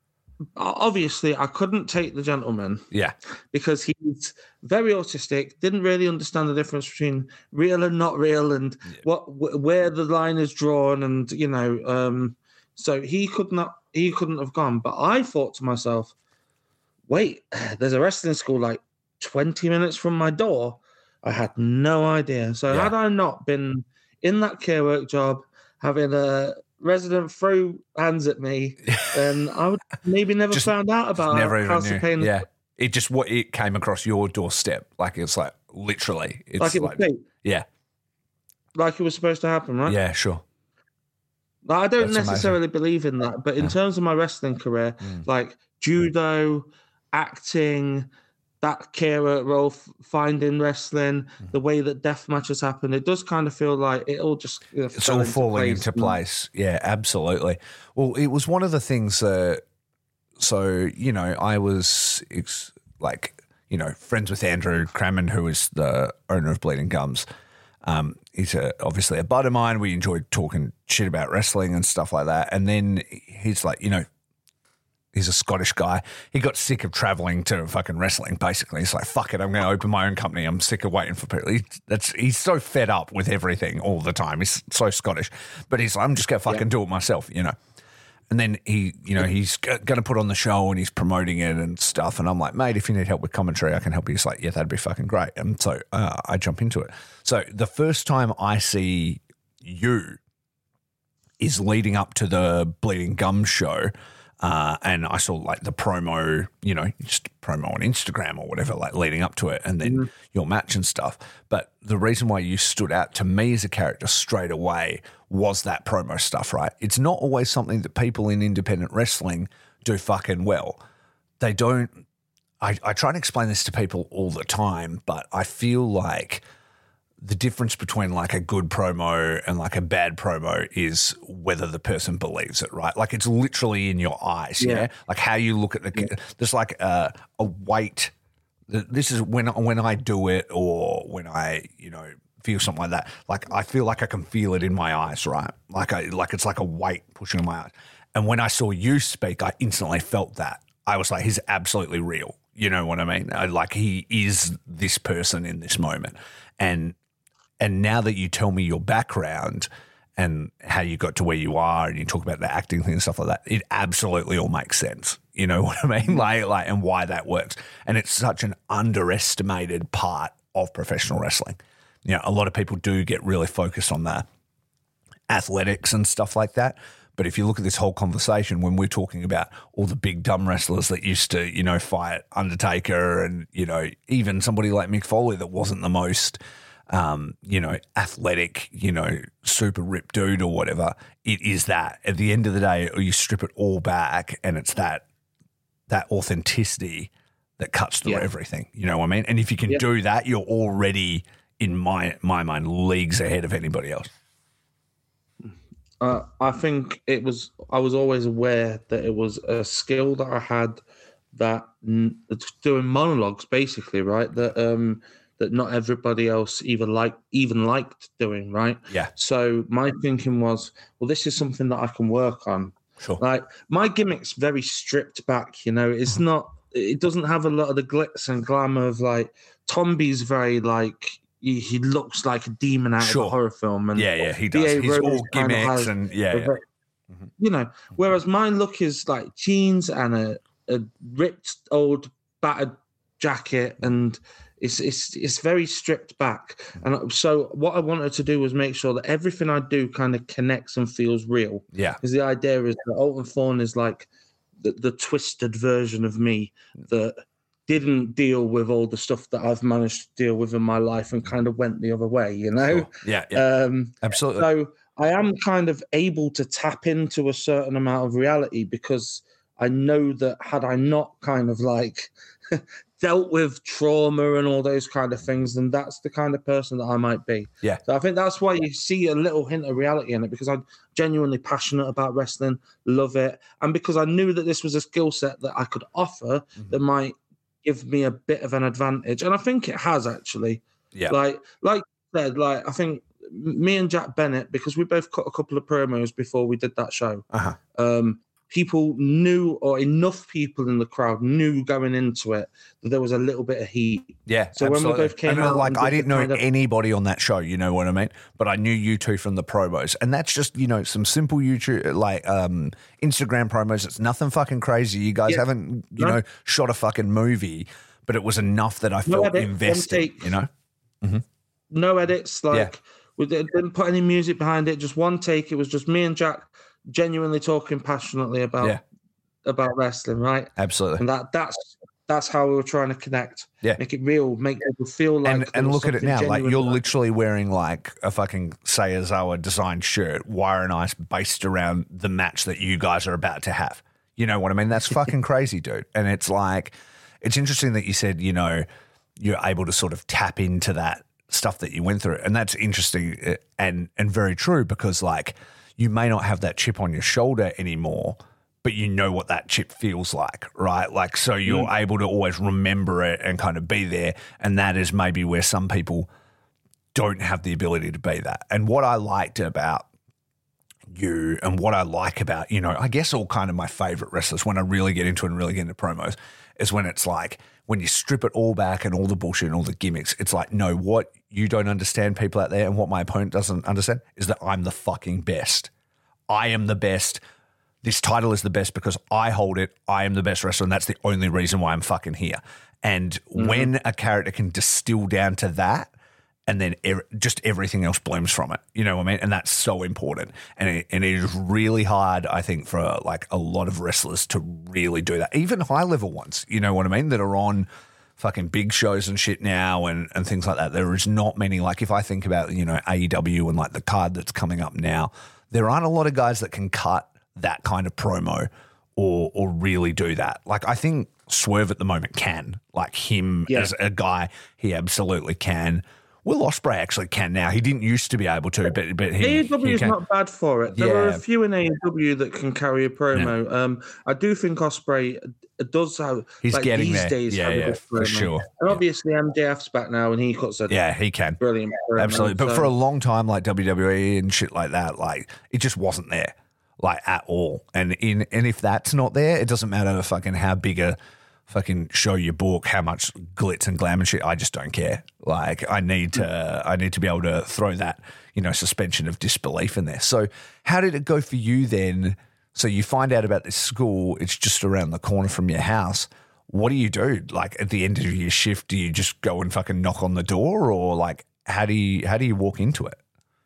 obviously I couldn't take the gentleman. Yeah. Because he's very autistic, didn't really understand the difference between real and not real, and yeah. what wh- where the line is drawn, and, you know, um, so he could not, he couldn't have gone. But I thought to myself, wait, there's a wrestling school like twenty minutes from my door. I had no idea. So yeah. had I not been in that care work job, having a resident throw hands at me, then I would maybe never just, found out about never House even of Pain. Yeah, it just what it came across your doorstep, like it's like literally, it's like it was like, fate. yeah, like it was supposed to happen, right? Yeah, sure. Like, I don't That's necessarily amazing. believe in that, but in yeah. terms of my wrestling career, mm. like judo, acting, that care work role, finding wrestling, mm. the way that death matches happen, it does kind of feel like it all just you know, it's all falling into place. Yeah, absolutely. Well, it was one of the things that, so, you know, I was ex- like, you know, friends with Andrew Crammond, who is the owner of Bleeding Gums. Um, he's a, obviously a bud of mine. We enjoyed talking shit about wrestling and stuff like that. And then he's like, you know, he's a Scottish guy. He got sick of traveling to fucking wrestling, basically. He's like, fuck it, I'm going to open my own company. I'm sick of waiting for people. He, that's, he's so fed up with everything all the time. He's so Scottish. But he's like, I'm just going to fucking yeah. do it myself, you know. And then he, you know, he's going to put on the show and he's promoting it and stuff. And I'm like, mate, if you need help with commentary, I can help you. He's like, yeah, that'd be fucking great. And so uh, I jump into it. So the first time I see you is leading up to the Bleeding Gums show. Uh, and I saw like the promo, you know, just promo on Instagram or whatever, like leading up to it, and then mm-hmm. your match and stuff. But the reason why you stood out to me as a character straight away was that promo stuff, right? It's not always something that people in independent wrestling do fucking well. They don't, I, I try and explain this to people all the time, but I feel like the difference between like a good promo and like a bad promo is whether the person believes it, right? Like it's literally in your eyes, yeah? yeah? Like how you look at the yeah. – there's like a, a weight. This is when, when I do it or when I, you know, feel something like that. Like I feel like I can feel it in my eyes, right? Like I like it's like a weight pushing in my eyes. And when I saw you speak, I instantly felt that. I was like, he's absolutely real. You know what I mean? I, like he is this person in this moment. And – And now that you tell me your background and how you got to where you are and you talk about the acting thing and stuff like that, it absolutely all makes sense. You know what I mean? Like, like, and why that works. And it's such an underestimated part of professional wrestling. You know, a lot of people do get really focused on the athletics and stuff like that. But if you look at this whole conversation, when we're talking about all the big dumb wrestlers that used to, you know, fight Undertaker and, you know, even somebody like Mick Foley that wasn't the most um, you know, athletic, you know, super ripped dude or whatever. It is that. At the end of the day, you strip it all back, and it's that that authenticity that cuts through Yeah. everything. You know what I mean? And if you can Yeah. do that, you're already, in my my mind, leagues ahead of anybody else. Uh, I think it was. I was always aware that it was a skill that I had. That n- doing monologues, basically, right? That um, that not everybody else even like even liked doing, right? Yeah. So my thinking was, well, this is something that I can work on. Sure. Like my gimmick's very stripped back. You know, it's not. It doesn't have a lot of the glitz and glamour of like Tomby's. Very like he, he looks like a demon out Sure. of a horror film, and Yeah, yeah, he B does. A He's Rose all kind of gimmicks has and yeah, a yeah. very- you know. Whereas my look is like jeans and a, a ripped old battered jacket, and it's it's it's very stripped back. And so what I wanted to do was make sure that everything I do kind of connects and feels real. Yeah. Because the idea is that Alton Thorne is like the, the twisted version of me that didn't deal with all the stuff that I've managed to deal with in my life and kind of went the other way, you know? Sure. Yeah, yeah. Um, Absolutely. so I am kind of able to tap into a certain amount of reality because I know that had I not kind of like dealt with trauma and all those kind of things, then that's the kind of person that I might be. Yeah. So I think that's why you see a little hint of reality in it, because I'm genuinely passionate about wrestling, love it. And because I knew that this was a skill set that I could offer Mm-hmm. that might give me a bit of an advantage. And I think it has actually. Yeah. Like, like I said, like I think me and Jack Bennett, because we both cut a couple of promos before we did that show. Uh-huh. Um, people knew, or enough people in the crowd knew going into it, that there was a little bit of heat. Yeah. So when we absolutely. both came and, uh, out like and I did didn't the know kind of- anybody on that show, you know what I mean? But I knew you two from the promos. And that's just, you know, some simple YouTube like um Instagram promos. It's nothing fucking crazy. You guys Yeah. haven't, you No. know, shot a fucking movie, but it was enough that I No felt edit, one invested, take. you know? No edits, like we didn't put any music behind it, just one take. It was just me and Jack genuinely talking passionately about Yeah. about wrestling, right? Absolutely. And that that's that's how we were trying to connect. Yeah. Make it real, make people feel like and there and was look at it something now. Like genuine you're about it. literally wearing like a fucking Sayazawa designed shirt, wire and ice, based around the match that you guys are about to have. You know what I mean? That's fucking crazy, dude. And it's like, it's interesting that you said, you know, you're able to sort of tap into that stuff that you went through, and that's interesting uh, and and very true, because like you may not have that chip on your shoulder anymore, but you know what that chip feels like, right? Like, so you're Mm. able to always remember it and kind of be there. And that is maybe where some people don't have the ability to be that. And what I liked about you and what I like about, you know, I guess all kind of my favorite wrestlers when I really get into it and really get into promos is when it's like, when you strip it all back and all the bullshit and all the gimmicks, it's like, no, what you don't understand, people out there, and what my opponent doesn't understand is that I'm the fucking best. I am the best. This title is the best because I hold it. I am the best wrestler, and that's the only reason why I'm fucking here. And Mm-hmm. when a character can distill down to that, and then er- just everything else blooms from it, you know what I mean? And that's so important. And it, and it is really hard, I think, for like a lot of wrestlers to really do that. Even high level ones, you know what I mean? That are on fucking big shows and shit now and, and things like that. There is not many. Like if I think about, you know, A E W and like the card that's coming up now, there aren't a lot of guys that can cut that kind of promo or or really do that. Like I think Swerve at the moment can. Like him Yeah. as a guy, he absolutely can. Will Ospreay actually can now. He didn't used to be able to, but but he, A E W he is can. not bad for it. There are Yeah. a few in A E W that can carry a promo. Um, I do think Ospreay does have. He's like, getting these there. days Yeah, have a yeah, good for promo. sure. And obviously M J F's back now, and he cuts a Yeah, he can. brilliant promo. Absolutely. But so- for a long time, like W W E and shit like that, like it just wasn't there, like at all. And in and if that's not there, it doesn't matter fucking how big a fucking show you book, how much glitz and glam and shit. I just don't care. Like I need to, I need to be able to throw that, you know, suspension of disbelief in there. So how did it go for you then? So you find out about this school, it's just around the corner from your house. What do you do? Like at the end of your shift, do you just go and fucking knock on the door, or like how do you how do you walk into it?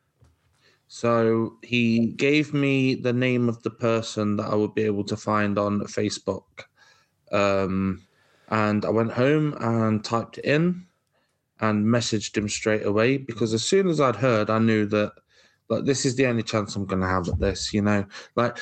So he gave me the name of the person that I would be able to find on Facebook. Um, and I went home and typed it in. and messaged him straight away, because as soon as I'd heard, I knew that like this is the only chance I'm going to have at this, you know, like,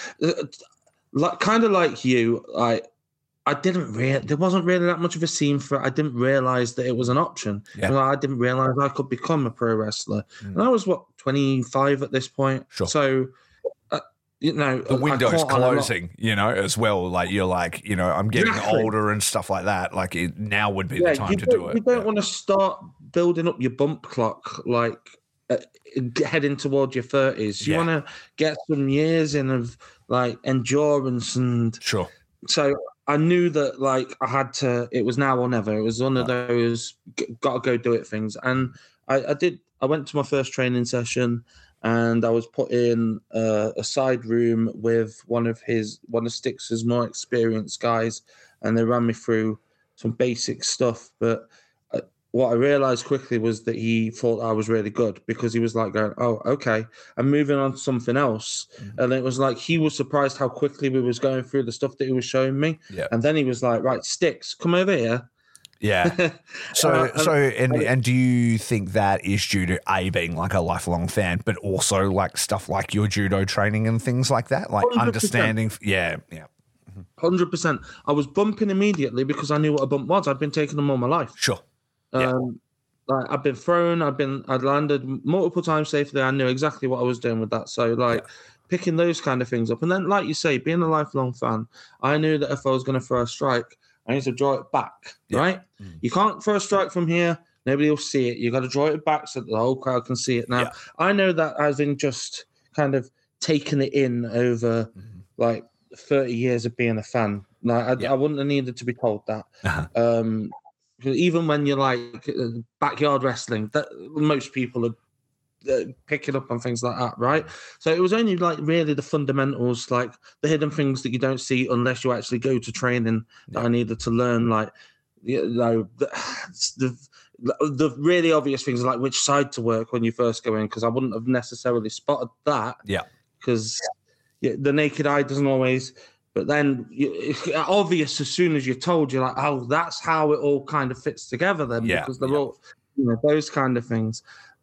like kind of like you, I, I didn't really, there wasn't really that much of a scene for it. I didn't realize that it was an option. Yeah. I didn't realize I could become a pro wrestler. Mm. And I was what, twenty-five at this point. Sure. So, uh, you know, the window's closing, you know, as well. Like you're like, you know, I'm getting exactly. older and stuff like that. Like it, now would be yeah, the time to do it. You don't yeah. want to start building up your bump clock like uh, heading towards your thirties. You yeah. want to get some years in of like endurance and sure. So I knew that like I had to. It was now or never. It was one of those got to go do it things, and I, I did. I went to my first training session. And I was put in uh, a side room with one of his one of Styx's more experienced guys, and they ran me through some basic stuff. But uh, what I realized quickly was that he thought I was really good, because he was like going, "Oh, okay, I'm moving on to something else." Mm-hmm. And it was like he was surprised how quickly we was going through the stuff that he was showing me. Yeah. And then he was like, "Right, Styx, come over here." Yeah. So, uh, so, and and do you think that is due to A, being like a lifelong fan, but also like stuff like your judo training and things like that, like one hundred percent understanding? Yeah, yeah. Hundred percent. I was bumping immediately because I knew what a bump was. I'd been taking them all my life. Sure. Um, yeah. Like I've been thrown. I've been. I'd landed multiple times safely. I knew exactly what I was doing with that. So, like. Yeah. Picking those kind of things up. And then, like you say, being a lifelong fan, I knew that if I was going to throw a strike, I need to draw it back, yeah. right? Mm. You can't throw a strike from here. Nobody will see it. You got to draw it back so that the whole crowd can see it. Now, yeah. I know that having just kind of taken it in over mm-hmm. like thirty years of being a fan, like I, yeah. I wouldn't have needed to be told that. Uh-huh. Um, even when you're like uh, backyard wrestling, that most people are Uh, picking up on things like that, right? So it was only like really the fundamentals, like the hidden things that you don't see unless you actually go to training, that yeah. I needed to learn, like you know the, the the really obvious things like which side to work when you first go in, because I wouldn't have necessarily spotted that. Yeah, because yeah, the naked eye doesn't always. But then you, it's obvious as soon as you're told, you're like, oh, that's how it all kind of fits together then, yeah, because they're yeah. all, you know, those kind of things.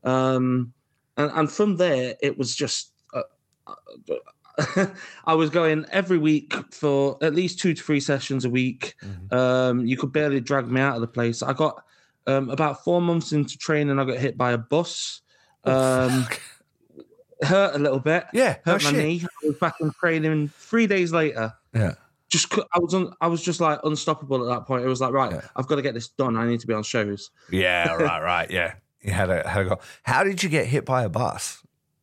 Um, And, and from there, it was just, uh, I was going every week for at least two to three sessions a week. Mm-hmm. Um, you could barely drag me out of the place. I got um, about four months into training, I got hit by a bus. Um, hurt a little bit. Yeah, hurt oh, my shit. knee. I was back in training three days later. Yeah. Just I was un, I was just like unstoppable at that point. It was like, right, yeah. I've got to get this done. I need to be on shows. Yeah, right, right, yeah. You had a, had a go. How did you get hit by a bus?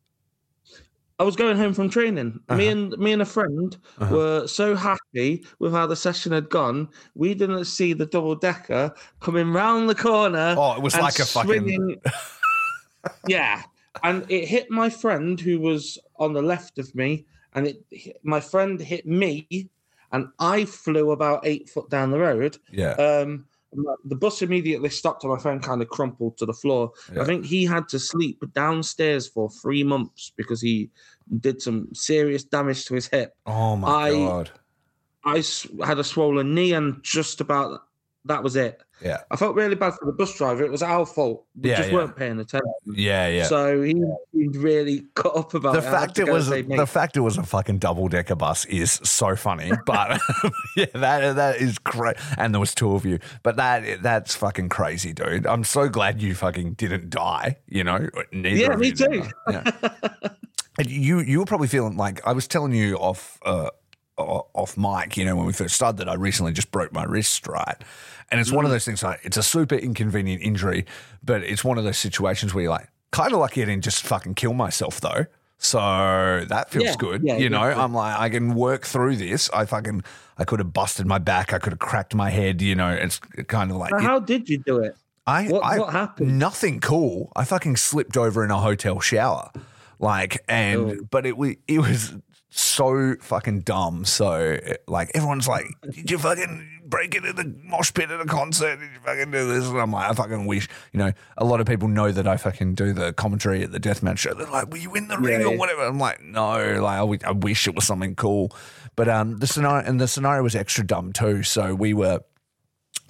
I was going home from training. Uh-huh. Me and me and a friend uh-huh. were so happy with how the session had gone. We didn't see the double decker coming round the corner. Oh, it was like a swinging. fucking yeah, and it hit my friend who was on the left of me, and it my friend hit me, and I flew about eight foot down the road. Yeah. Um, The bus immediately stopped and my friend kind of crumpled to the floor. Yeah. I think he had to sleep downstairs for three months because he did some serious damage to his hip. Oh, my I, God. I had a swollen knee and just about that was it. Yeah. I felt really bad for the bus driver. It was our fault. We yeah, just yeah. weren't paying attention. Yeah, yeah. So he, he really cut up about the it. fact it was say, the fact it was a fucking double decker bus is so funny. But yeah, that that is great. And there was two of you. But that that's fucking crazy, dude. I'm so glad you fucking didn't die. You know, neither. Yeah, of me you too. Yeah. And you you were probably feeling like I was telling you off. Uh, off mic, you know, when we first started that I recently just broke my wrist, right? And it's mm. one of those things like it's a super inconvenient injury, but it's one of those situations where you're like, kind of lucky I didn't just fucking kill myself though. So that feels yeah, good. Yeah, you know, yeah. I'm like, I can work through this. I fucking, I could have busted my back. I could have cracked my head, you know, it's kind of like. So how it, did you do it? I, what, I, what happened? Nothing cool. I fucking slipped over in a hotel shower. Like, and, oh. but it was, it was, so fucking dumb. So like everyone's like, did you fucking break it in the mosh pit at a concert? Did you fucking do this? And I'm like, I fucking wish, you know, a lot of people know that I fucking do the commentary at the deathmatch show. They're like, were you in the ring yeah, or whatever? I'm like, no, like I, w- I wish it was something cool. But um, the scenario and the scenario was extra dumb too. So we were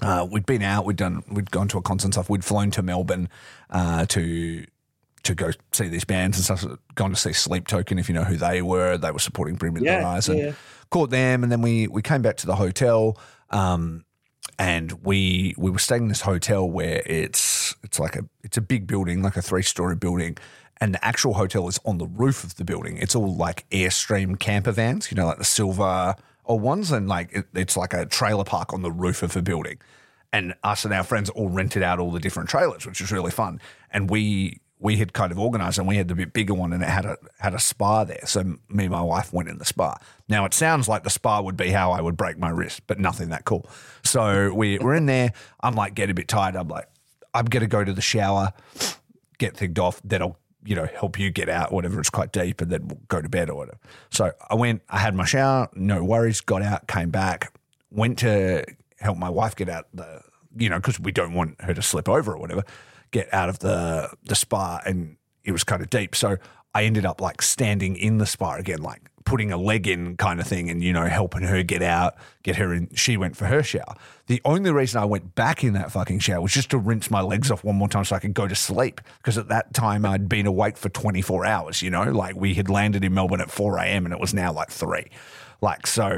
uh, we'd been out, we'd done, we'd gone to a concert and stuff. We'd flown to Melbourne uh, to to go see these bands and stuff. Gone to see Sleep Token, if you know who they were. They were supporting Bring Me the Yeah, Horizon. yeah. Caught them, and then we we came back to the hotel. Um, and we we were staying in this hotel where it's it's like a it's a big building, like a three story building. And the actual hotel is on the roof of the building. It's all like Airstream camper vans, you know, like the silver or ones, and like it, it's like a trailer park on the roof of a building. And us and our friends all rented out all the different trailers, which was really fun. And we we had kind of organised, and we had the bit bigger one, and it had a had a spa there. So me and my wife went in the spa. Now it sounds like the spa would be how I would break my wrist, but nothing that cool. So we we're in there. I'm like getting a bit tired. I'm like, I'm gonna go to the shower, get thigged off. Then I'll you know, help you get out, whatever. It's quite deep, and then we'll go to bed or whatever. So I went, I had my shower, no worries, got out, came back, went to help my wife get out the, you know, because we don't want her to slip over or whatever, get out of the the spa, and it was kind of deep. So I ended up like standing in the spa again, like putting a leg in kind of thing, and, you know, helping her get out, get her in. She went for her shower. The only reason I went back in that fucking shower was just to rinse my legs off one more time so I could go to sleep, because at that time I'd been awake for twenty-four hours, you know, like we had landed in Melbourne at four a.m. and it was now like three. Like, so,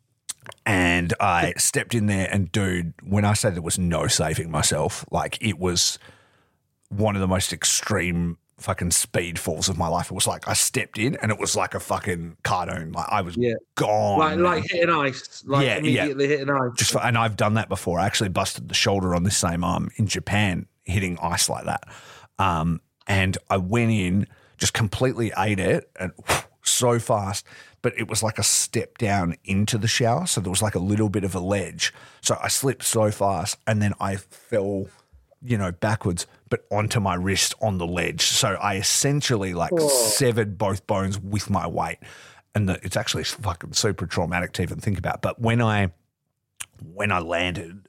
and I stepped in there, and dude, when I say there was no saving myself, like it was one of the most extreme fucking speed falls of my life. It was like I stepped in and it was like a fucking cartoon. Like I was yeah. gone. Like, like hitting ice. Like yeah, immediately yeah. hitting ice. Just for, and I've done that before. I actually busted the shoulder on this same arm in Japan hitting ice like that. Um, and I went in, just completely ate it, and whew, so fast. But it was like a step down into the shower. So there was like a little bit of a ledge. So I slipped so fast, and then I fell, you know, backwards, but onto my wrist on the ledge. So I essentially like oh. severed both bones with my weight. And the, it's actually fucking super traumatic to even think about. But when I, when I landed,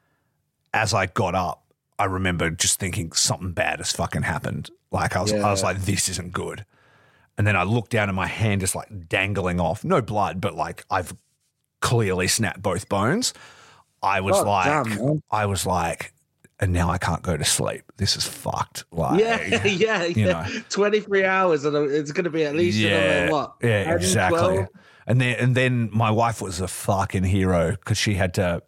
as I got up, I remember just thinking something bad has fucking happened. Like I was, yeah. I was like, this isn't good. And then I looked down and my hand is like dangling off. No blood, but like I've clearly snapped both bones. I was oh, like, damn, I was like, and now I can't go to sleep. This is fucked. Like, yeah, yeah, yeah. Know. twenty-three hours, and it's going to be at least yeah, another, what? Yeah, ten, exactly. twelve? And then, and then my wife was a fucking hero, because she had to.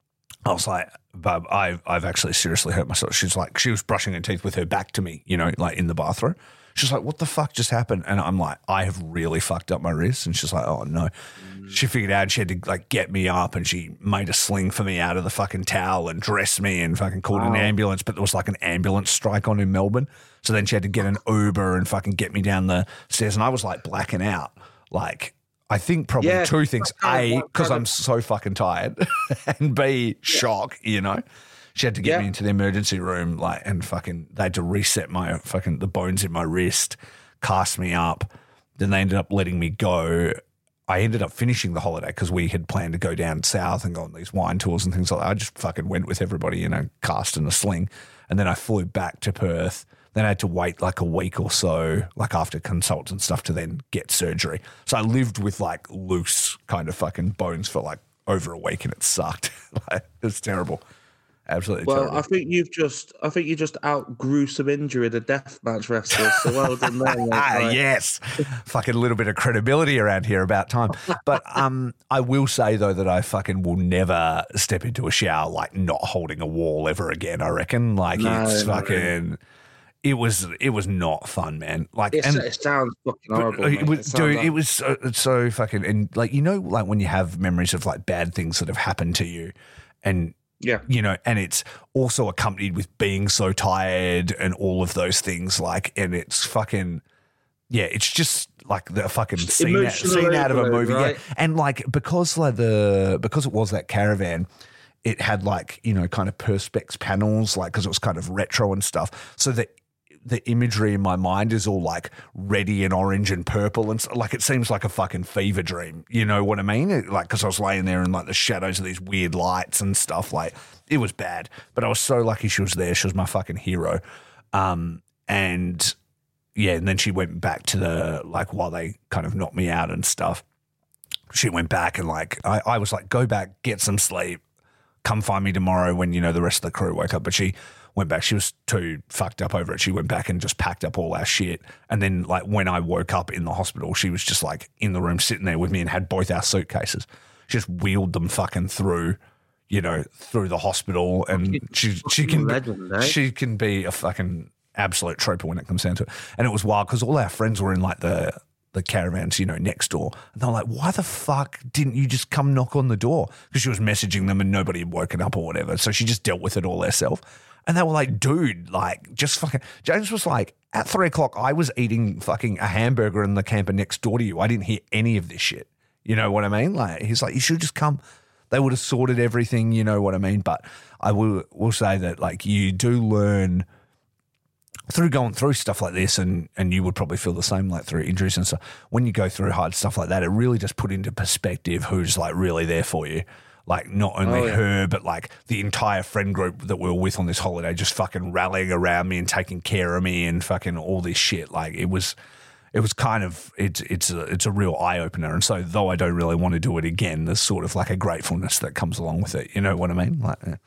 I was like, "Bub, I've I've actually seriously hurt myself." She's like, she was brushing her teeth with her back to me, you know, like in the bathroom. She's like, "What the fuck just happened?" And I'm like, "I have really fucked up my wrist." And she's like, "Oh no." She figured out she had to like get me up, and she made a sling for me out of the fucking towel and dressed me and fucking called wow. an ambulance. But there was like an ambulance strike on in Melbourne. So then she had to get an Uber and fucking get me down the stairs. And I was like blacking out. Like, I think probably yeah, two things. A, because I'm so fucking tired, and B, shock, you know. She had to get yeah. me into the emergency room, like, and fucking they had to reset my fucking the bones in my wrist, cast me up. Then they ended up letting me go. I ended up finishing the holiday because we had planned to go down south and go on these wine tours and things like that. I just fucking went with everybody, you know, cast in a sling. And then I flew back to Perth. Then I had to wait like a week or so, like after consults and stuff, to then get surgery. So I lived with like loose kind of fucking bones for like over a week, and it sucked. Like, it was terrible. Absolutely well, terrible. I think you've just, I think you just outgrew some injury the deathmatch wrestlers. So well done there. Like, yes, fucking little bit of credibility around here about time. But um, I will say though that I fucking will never step into a shower like not holding a wall ever again. I reckon like no, it's no, fucking. No. It was it was not fun, man. Like, it's, and, it sounds fucking horrible. It was, it dude, like- it was so, so fucking, and like, you know, like when you have memories of like bad things that have happened to you, and yeah, you know, and it's also accompanied with being so tired and all of those things, like, and it's fucking, yeah, it's just like the fucking scene, out, scene out of a movie, right? Yeah, and like because like the because it was that caravan. It had like, you know, kind of perspex panels, like, because it was kind of retro and stuff. So that the imagery in my mind is all like reddy and orange and purple, and so, like it seems like a fucking fever dream. You know what I mean? It, like, because I was laying there in like the shadows of these weird lights and stuff. Like, it was bad, but I was so lucky she was there. She was my fucking hero. Um, and yeah, and then she went back to the like while they kind of knocked me out and stuff. She went back and like I, I was like, go back, get some sleep. come find me tomorrow when, you know, the rest of the crew woke up. But she went back. She was too fucked up over it. She went back and just packed up all our shit. And then, like, when I woke up in the hospital, she was just, like, in the room sitting there with me and had both our suitcases. She just wheeled them fucking through, you know, through the hospital. And she she can legend, eh? she can be a fucking absolute trooper when it comes down to it. And it was wild because all our friends were in, like, the the caravans, you know, next door. And they're like, why the fuck didn't you just come knock on the door? Because she was messaging them and nobody had woken up or whatever. So she just dealt with it all herself. And they were like, dude, like, just fucking... James was like, at three o'clock, I was eating fucking a hamburger in the camper next door to you. I didn't hear any of this shit. You know what I mean? Like, he's like, you should just come. They would have sorted everything, you know what I mean? But I will, will say that, like, you do learn... through going through stuff like this, and, and you would probably feel the same, like through injuries and stuff, when you go through hard stuff like that, it really just put into perspective who's like really there for you. Like not only oh, yeah. her, but like the entire friend group that we were with on this holiday, just fucking rallying around me and taking care of me and fucking all this shit. Like it was, it was kind of, it's, it's a, it's a real eye opener. And so though I don't really want to do it again, there's sort of like a gratefulness that comes along with it. You know what I mean? Like, yeah.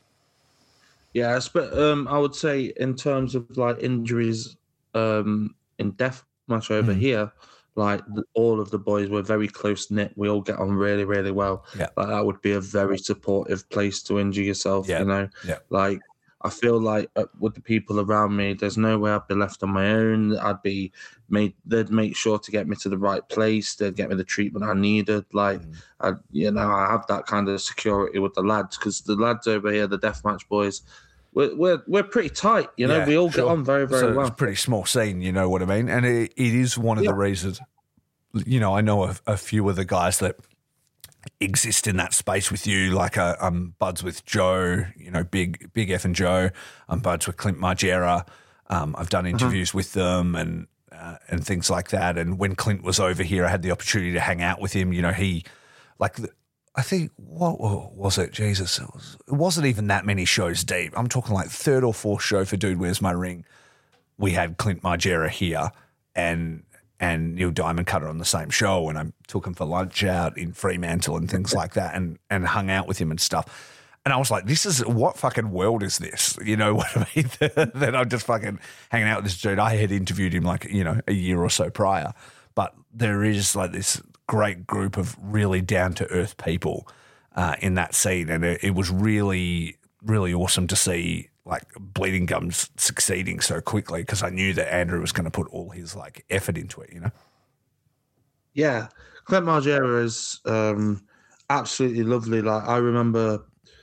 Yes, but um, I would say in terms of like injuries um, in deathmatch over mm. here, like all of the boys were very close knit. We all get on really, really well. Yeah. Like that would be a very supportive place to injure yourself. Yeah. You know, yeah. like I feel like uh, with the people around me, there's no way I'd be left on my own. I'd be made. They'd make sure to get me to the right place. They'd get me the treatment I needed. Like, mm. I, you know, I have that kind of security with the lads because the lads over here, the deathmatch boys. We're, we're we're pretty tight, you know. Yeah, we all sure. get on very, very so well. It's a pretty small scene, you know what I mean? And it, it is one of yeah. the reasons, you know, I know a, a few of the guys that exist in that space with you, like uh, I'm buds with Joe, you know, big big F and Joe. I'm buds with Clint Margera. Um, I've done interviews uh-huh. with them and uh, and things like that. And when Clint was over here, I had the opportunity to hang out with him. You know, he like. The, I think, what was it? Jesus, it, was, it wasn't even that many shows deep. I'm talking like third or fourth show for Dude, Where's My Ring? We had Clint Margera here and and Neil Diamond Cutter on the same show, and I took him for lunch out in Fremantle and things like that and, and hung out with him and stuff. And I was like, this is, what fucking world is this? You know what I mean? That I'm just fucking hanging out with this dude. I had interviewed him like, you know, a year or so prior. But there is like this great group of really down-to-earth people uh, in that scene. And it, it was really, really awesome to see like Bleeding Gums succeeding so quickly because I knew that Andrew was going to put all his like effort into it, you know? Yeah. Clint Margera is um, absolutely lovely. Like I remember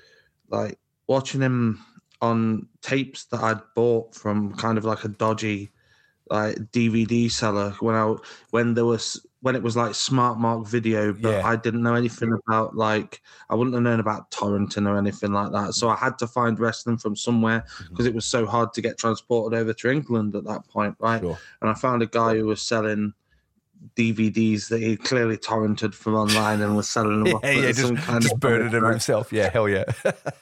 like watching him on tapes that I'd bought from kind of like a dodgy like D V D seller when I when there was when it was like Smart Mark Video, but yeah. I didn't know anything about like I wouldn't have known about torrenting or anything like that. So I had to find wrestling from somewhere because mm-hmm. it was so hard to get transported over to England at that point, right? Sure. And I found a guy who was selling D V Ds that he clearly torrented from online and was selling them yeah, off. Yeah, just, some kind just of burned them himself. Yeah, hell yeah.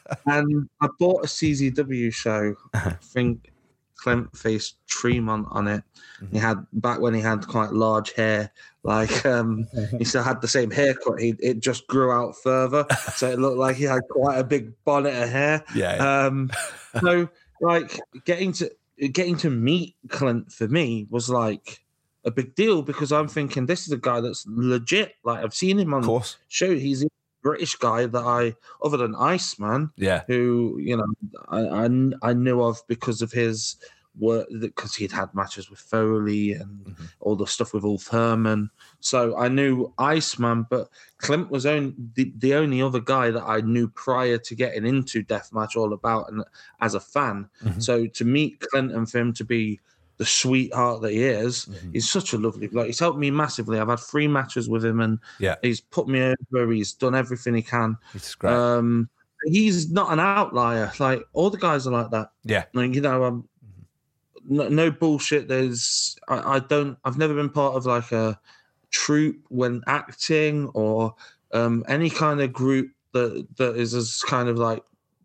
And I bought a C Z W show. I think Clint faced Tremont on it. Mm-hmm. He had back when he had quite large hair, like um, he still had the same haircut. He it just grew out further, so it looked like he had quite a big bonnet of hair. Yeah. yeah. Um, so like getting to getting to meet Clint for me was like a big deal because I'm thinking this is a guy that's legit. Like I've seen him on course. show. He's a British guy that I, other than Iceman, yeah, who you know I I, I knew of because of his work because he'd had matches with Foley and mm-hmm. all the stuff with Ulf Herman. So I knew Iceman, but Clint was only the, the only other guy that I knew prior to getting into deathmatch all about and as a fan. Mm-hmm. So to meet Clint and for him to be the sweetheart that he is, mm-hmm. he's such a lovely bloke. He's helped me massively. I've had three matches with him and yeah. he's put me over. He's done everything he can. It's great. Um, he's not an outlier. Like all the guys are like that. Yeah. Like, you know, um, no, no bullshit. There's, I, I don't, I've never been part of like a troupe when acting or um, any kind of group that that is as kind of like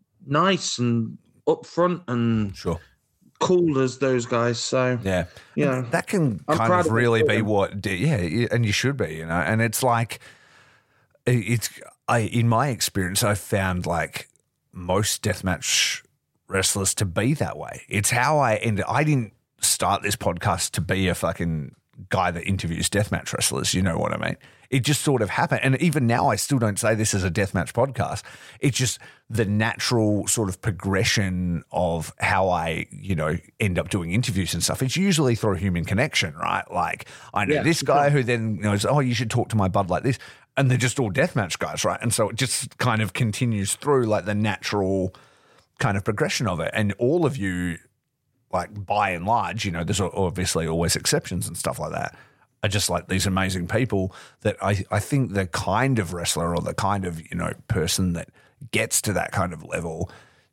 nice and upfront and sure. cool as those guys. So yeah, you know, that can I'm kind of of really be what, yeah, and you should be, you know. And it's like, it's I in my experience, I've found like most deathmatch wrestlers to be that way. It's how I ended. I didn't start this podcast to be a fucking guy that interviews deathmatch wrestlers. You know what I mean? It just sort of happened. And even now, I still don't say this is a deathmatch podcast. It's just the natural sort of progression of how I, you know, end up doing interviews and stuff. It's usually through human connection, right? Like I know Yeah, this guy who then goes, oh, you should talk to my bud like this. And they're just all deathmatch guys, right? And so it just kind of continues through like the natural kind of progression of it. And all of you, like by and large, you know, there's obviously always exceptions and stuff like that, are just like these amazing people that I, I think the kind of wrestler or the kind of, you know, person that gets to that kind of level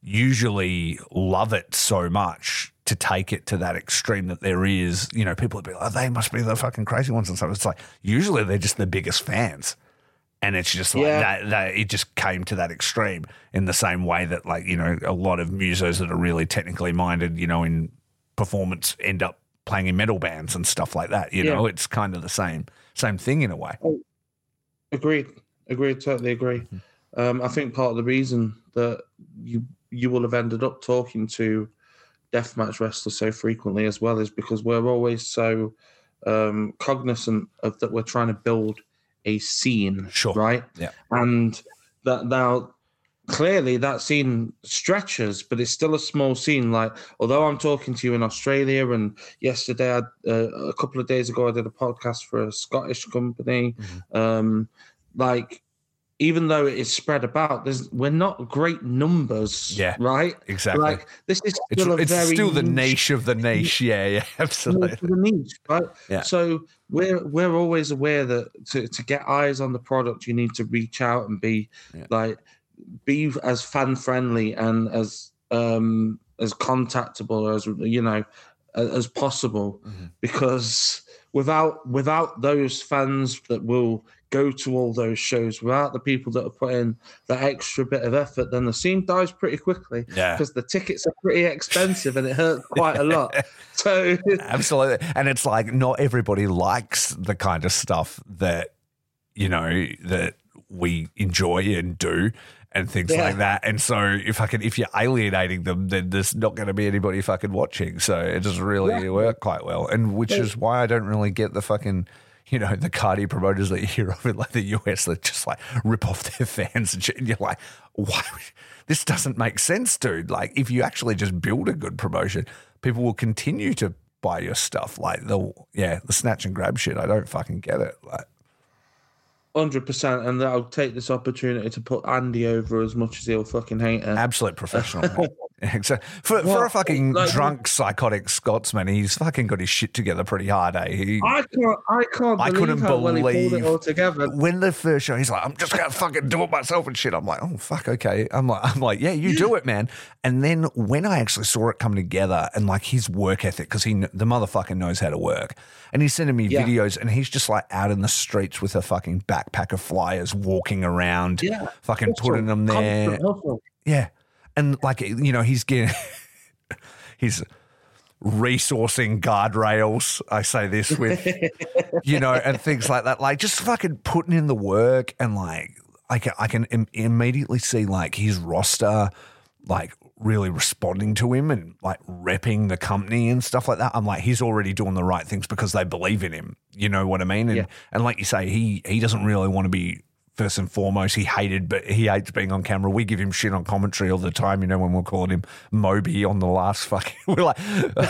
usually love it so much to take it to that extreme that there is, you know, people would be like, oh, they must be the fucking crazy ones and stuff. It's like usually they're just the biggest fans. And it's just like Yeah. that, that, it just came to that extreme in the same way that, like, you know, a lot of musos that are really technically minded, you know, in performance end up playing in metal bands and stuff like that. You Yeah. know, it's kind of the same same thing in a way. Agreed. Agreed. Totally agree. Mm-hmm. Um, I think part of the reason that you you will have ended up talking to deathmatch wrestlers so frequently as well is because we're always so um, cognizant of that we're trying to build a scene, Sure. right? Yeah. And that now clearly that scene stretches, but it's still a small scene. Like, although I'm talking to you in Australia, and yesterday, I, uh, a couple of days ago, I did a podcast for a Scottish company. Mm-hmm. Um, like, even though it is spread about, there's we're not great numbers, Yeah, right? exactly. Like, this is It's, still a it's very still the niche of the niche. Yeah, yeah, absolutely. the niche, right? Yeah. So we're we're always aware that to, to get eyes on the product, you need to reach out and be Yeah. like be as fan friendly and as um as contactable as you know as, as possible, Mm-hmm. because without without those fans that will go to all those shows, without the people that are putting that extra bit of effort, then the scene dies pretty quickly. Yeah. Because the tickets are pretty expensive and it hurts quite a lot. So Absolutely. And it's like not everybody likes the kind of stuff that, you know, that we enjoy and do and things Yeah. like that. And so if I can, if you're alienating them, then there's not going to be anybody fucking watching. So it doesn't really Yeah. work quite well. And which is why I don't really get the fucking, you know, the cardi promoters that you hear of in like the U S that just like rip off their fans and shit. And you're like, why? This doesn't make sense, dude. Like if you actually just build a good promotion, people will continue to buy your stuff. Like the, yeah, the snatch and grab shit. I don't fucking get it. Like, one hundred percent, and I'll take this opportunity to put Andy over as much as he'll fucking hate it. absolute professional. Man. Exactly. For, for Well, a fucking like- drunk, psychotic Scotsman, he's fucking got his shit together pretty hard, eh? He, I can't, I can't I believe couldn't how well he pulled believe- it all together. when the first show, he's like, I'm just gonna fucking do it myself and shit. I'm like, oh fuck, okay. I'm like, I'm like, yeah, you do it, man. And then when I actually saw it come together and like his work ethic, because he the motherfucker knows how to work, and he's sending me Yeah. videos, and he's just like out in the streets with a fucking backpack of flyers, walking around, Yeah. fucking Hustle, putting them there, constant hustle. yeah, and like you know, he's getting, he's resourcing guardrails. I say this with, you know, and things like that. Like just fucking putting in the work, and like I can I can Im- immediately see like his roster, like really responding to him and like repping the company and stuff like that. I'm like, he's already doing the right things because they believe in him. You know what I mean? And Yeah. and like you say, he he doesn't really want to be. First and foremost, he hated, but he hates being on camera. We give him shit on commentary all the time, you know, when we're calling him Moby on the last fucking, we're like,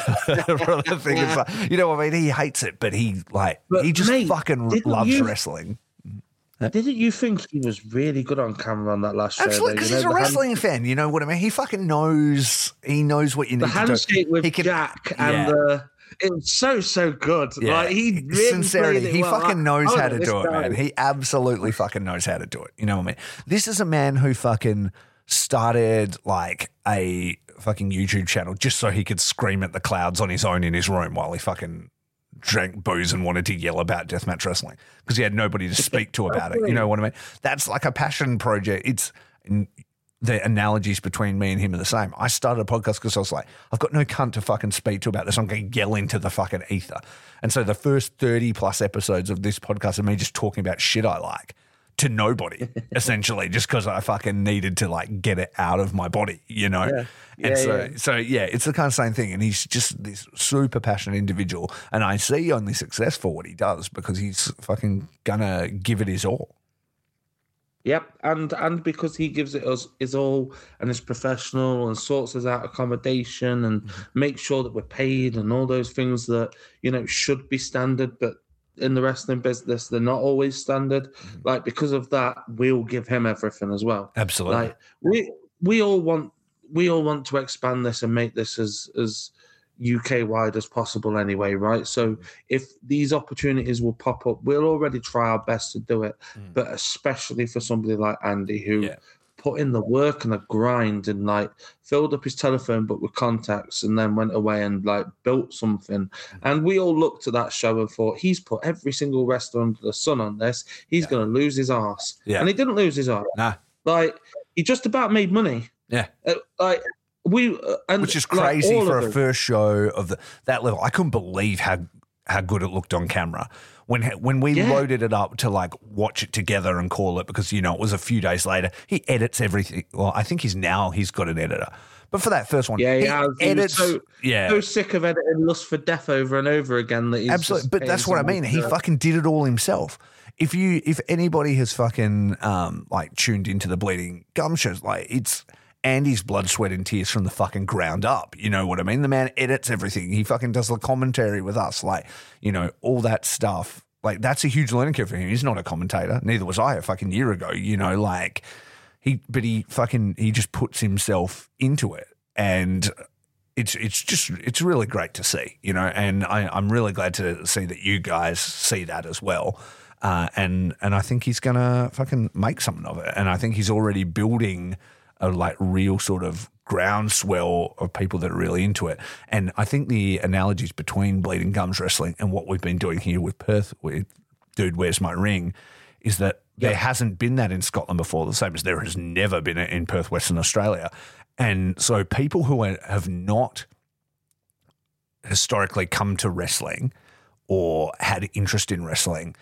the thing is like, you know what I mean? He hates it, but he like, But he just mate, fucking didn't loves you- wrestling. Didn't you think he was really good on camera on that last show? Absolutely, though? because You know, he's a the hand- wrestling fan. You know what I mean? He fucking knows. He knows what you need The to do. handshake with he can, Jack and yeah. the it was so so good. Yeah. Like he really Sincerity. played it He well. fucking I- knows I how know to this do it, guy. man. He absolutely fucking knows how to do it. You know what I mean? This is a man who fucking started like a fucking YouTube channel just so he could scream at the clouds on his own in his room while he fucking drank booze and wanted to yell about deathmatch wrestling because he had nobody to speak to about it. You know what I mean? That's like a passion project. It's the analogies between me and him are the same. I started a podcast because I was like, I've got no cunt to fucking speak to about this. I'm going to yell into the fucking ether. And so the first thirty plus episodes of this podcast are me just talking about shit I like, to nobody, essentially, just because I fucking needed to like get it out of my body, you know? Yeah. Yeah, and so, yeah. so yeah, it's the kind of same thing. And he's just this super passionate individual. And I see only success for what he does because he's fucking gonna give it his all. Yep, and and because he gives it us his all and is professional and sorts us out accommodation and mm-hmm. makes sure that we're paid and all those things that, you know, should be standard, but in the wrestling business they're not always standard. Mm-hmm. Like, because of that, we'll give him everything as well. Absolutely. Like we we all want we all want to expand this and make this as as U K wide as possible anyway, right? So if these opportunities will pop up, we'll already try our best to do it. Mm. But especially for somebody like Andy, who yeah. put in the work and the grind and like filled up his telephone book with contacts and then went away and like built something. Mm. And we all looked at that show and thought, he's put every single wrestler under the sun on this. He's yeah. going to lose his arse. Yeah. And he didn't lose his arse. Nah. Like, he just about made money. Yeah. Uh, like, We uh, and which is crazy like for a first show of the, that level. I couldn't believe how how good it looked on camera when when we yeah. loaded it up to like watch it together and call it, because you know it was a few days later. He edits everything. Well, I think he's now he's got an editor, but for that first one, yeah, he yeah, edits. So, yeah, so sick of editing Lust for Death over and over again that he's absolutely. But that's what I mean. He fucking did it all himself. If you if anybody has fucking um like tuned into the Bleeding Gum shows, like it's Andy's blood, sweat, and tears from the fucking ground up. You know what I mean? The man edits everything. He fucking does the commentary with us. Like, you know, all that stuff. Like, that's a huge learning curve for him. He's not a commentator. Neither was I a fucking year ago. You know, like, he, but he fucking, he just puts himself into it. And it's, it's just, it's really great to see, you know, and I, I'm really glad to see that you guys see that as well. Uh, and, and I think he's going to fucking make something of it. And I think he's already building a like real sort of groundswell of people that are really into it. And I think the analogies between Bleeding Gums Wrestling and what we've been doing here with Perth, with Dude, Where's My Ring, is that yeah. there hasn't been that in Scotland before, the same as there has never been it in Perth, Western Australia. And so people who are, have not historically come to wrestling or had interest in wrestling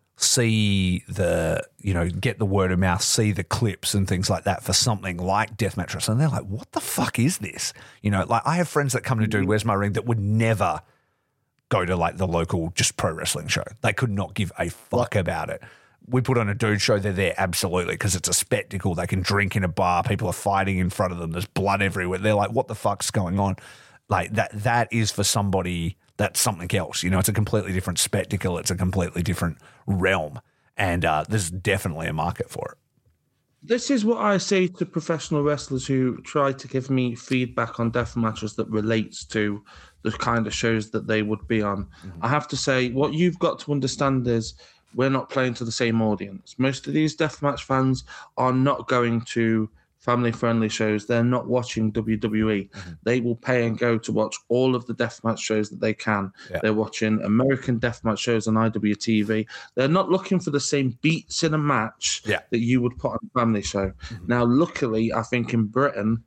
see the, you know, get the word of mouth, see the clips and things like that for something like deathmatch wrestling. They're like, what the fuck is this? You know, like I have friends that come to do Where's My Ring that would never go to like the local just pro wrestling show. They could not give a fuck about it. We put on a dude show, they're there absolutely because it's a spectacle. They can drink in a bar. People are fighting in front of them. There's blood everywhere. They're like, what the fuck's going on? Like that, that is for somebody that's something else. You know, it's a completely different spectacle. It's a completely different realm. And uh, there's definitely a market for it. This is what I say to professional wrestlers who try to give me feedback on death matches that relates to the kind of shows that they would be on. Mm-hmm. I have to say, what you've got to understand is we're not playing to the same audience. Most of these deathmatch fans are not going to family-friendly shows. They're not watching W W E. Mm-hmm. They will pay and go to watch all of the deathmatch shows that they can. Yeah. They're watching American deathmatch shows on I W T V. They're not looking for the same beats in a match yeah. that you would put on a family show. Mm-hmm. Now, luckily, I think in Britain,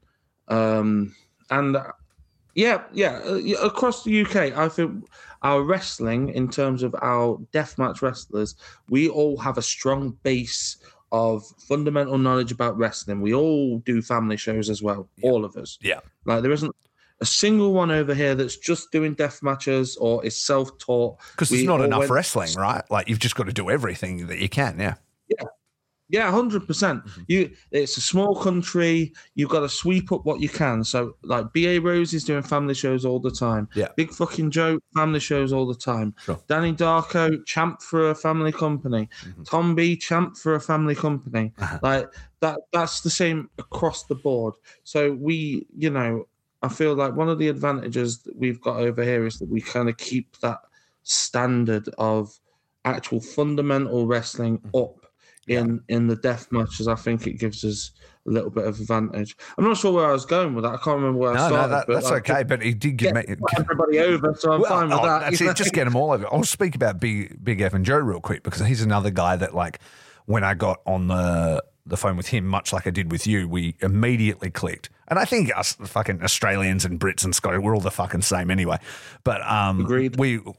um, and uh, yeah, yeah, uh, across the U K, I think our wrestling, in terms of our deathmatch wrestlers, we all have a strong base of fundamental knowledge about wrestling. We all do family shows as well, yeah. all of us. Yeah. Like there isn't a single one over here that's just doing death matches or is self-taught. Because there's not enough went- wrestling, right? Like you've just got to do everything that you can, yeah. Yeah. Yeah, one hundred percent. Mm-hmm. You, it's a small country. You've got to sweep up what you can. So, like, B A Rose is doing family shows all the time. Yeah. Big fucking Joe, family shows all the time. Sure. Danny Darko, champ for a family company. Mm-hmm. Tom B, champ for a family company. Uh-huh. Like, that. that's the same across the board. So, we, you know, I feel like one of the advantages that we've got over here is that we kind of keep that standard of actual fundamental wrestling mm-hmm. up. In yeah. in the death matches, I think it gives us a little bit of advantage. I'm not sure where I was going with that. I can't remember where no, I started. No, that, but that's like, okay. But he did give me everybody over, so I'm well, fine with oh, that. That's it. Just get them all over. I'll speak about Big Big Evan Joe real quick because he's another guy that, like, when I got on the the phone with him, much like I did with you, we immediately clicked. And I think us fucking Australians and Brits and Scottish, we're all the fucking same anyway. But um, Agreed. we.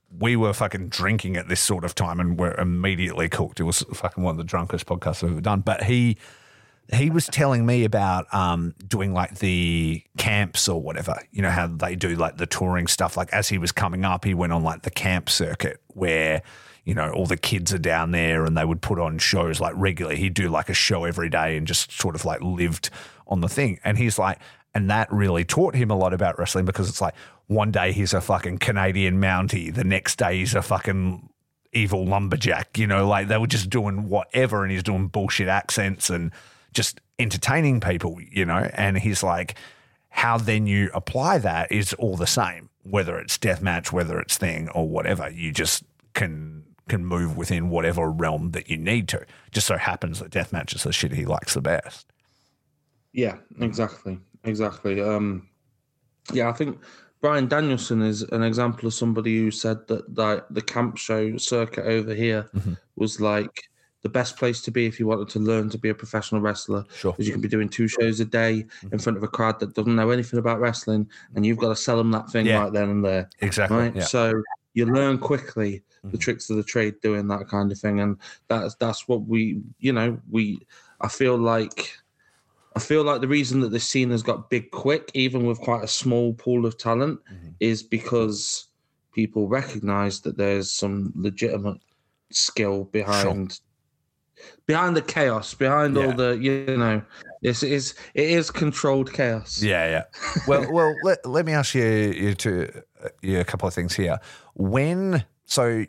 we were fucking drinking at this sort of time and were immediately cooked. It was fucking one of the drunkest podcasts I've ever done. But he he was telling me about um, doing like the camps or whatever, you know, how they do like the touring stuff. Like as he was coming up, he went on like the camp circuit where, you know, all the kids are down there and they would put on shows like regularly. He'd do like a show every day and just sort of like lived on the thing. And he's like, and that really taught him a lot about wrestling because it's like one day he's a fucking Canadian Mountie, the next day he's a fucking evil lumberjack, you know, like they were just doing whatever and he's doing bullshit accents and just entertaining people, you know. And he's like, how then you apply that is all the same, whether it's deathmatch, whether it's thing or whatever. You just can can move within whatever realm that you need to. Just so happens that deathmatch is the shit he likes the best. Yeah, exactly. Exactly. Um, yeah, I think Bryan Danielson is an example of somebody who said that the, the camp show circuit over here mm-hmm. was like the best place to be if you wanted to learn to be a professional wrestler. Sure. Because you can be doing two shows a day mm-hmm. in front of a crowd that doesn't know anything about wrestling, and you've got to sell them that thing yeah. right then and there. Exactly. Right? Yeah. So you learn quickly mm-hmm. the tricks of the trade doing that kind of thing, and that's that's what we, you know, we. I feel like. I feel like the reason that this scene has got big quick, even with quite a small pool of talent, mm-hmm. is because people recognise that there's some legitimate skill behind sure. behind the chaos, behind yeah. all the, you know, it's, it is it is controlled chaos. Yeah, yeah. Well, well, let, let me ask you, you to you a couple of things here. When so.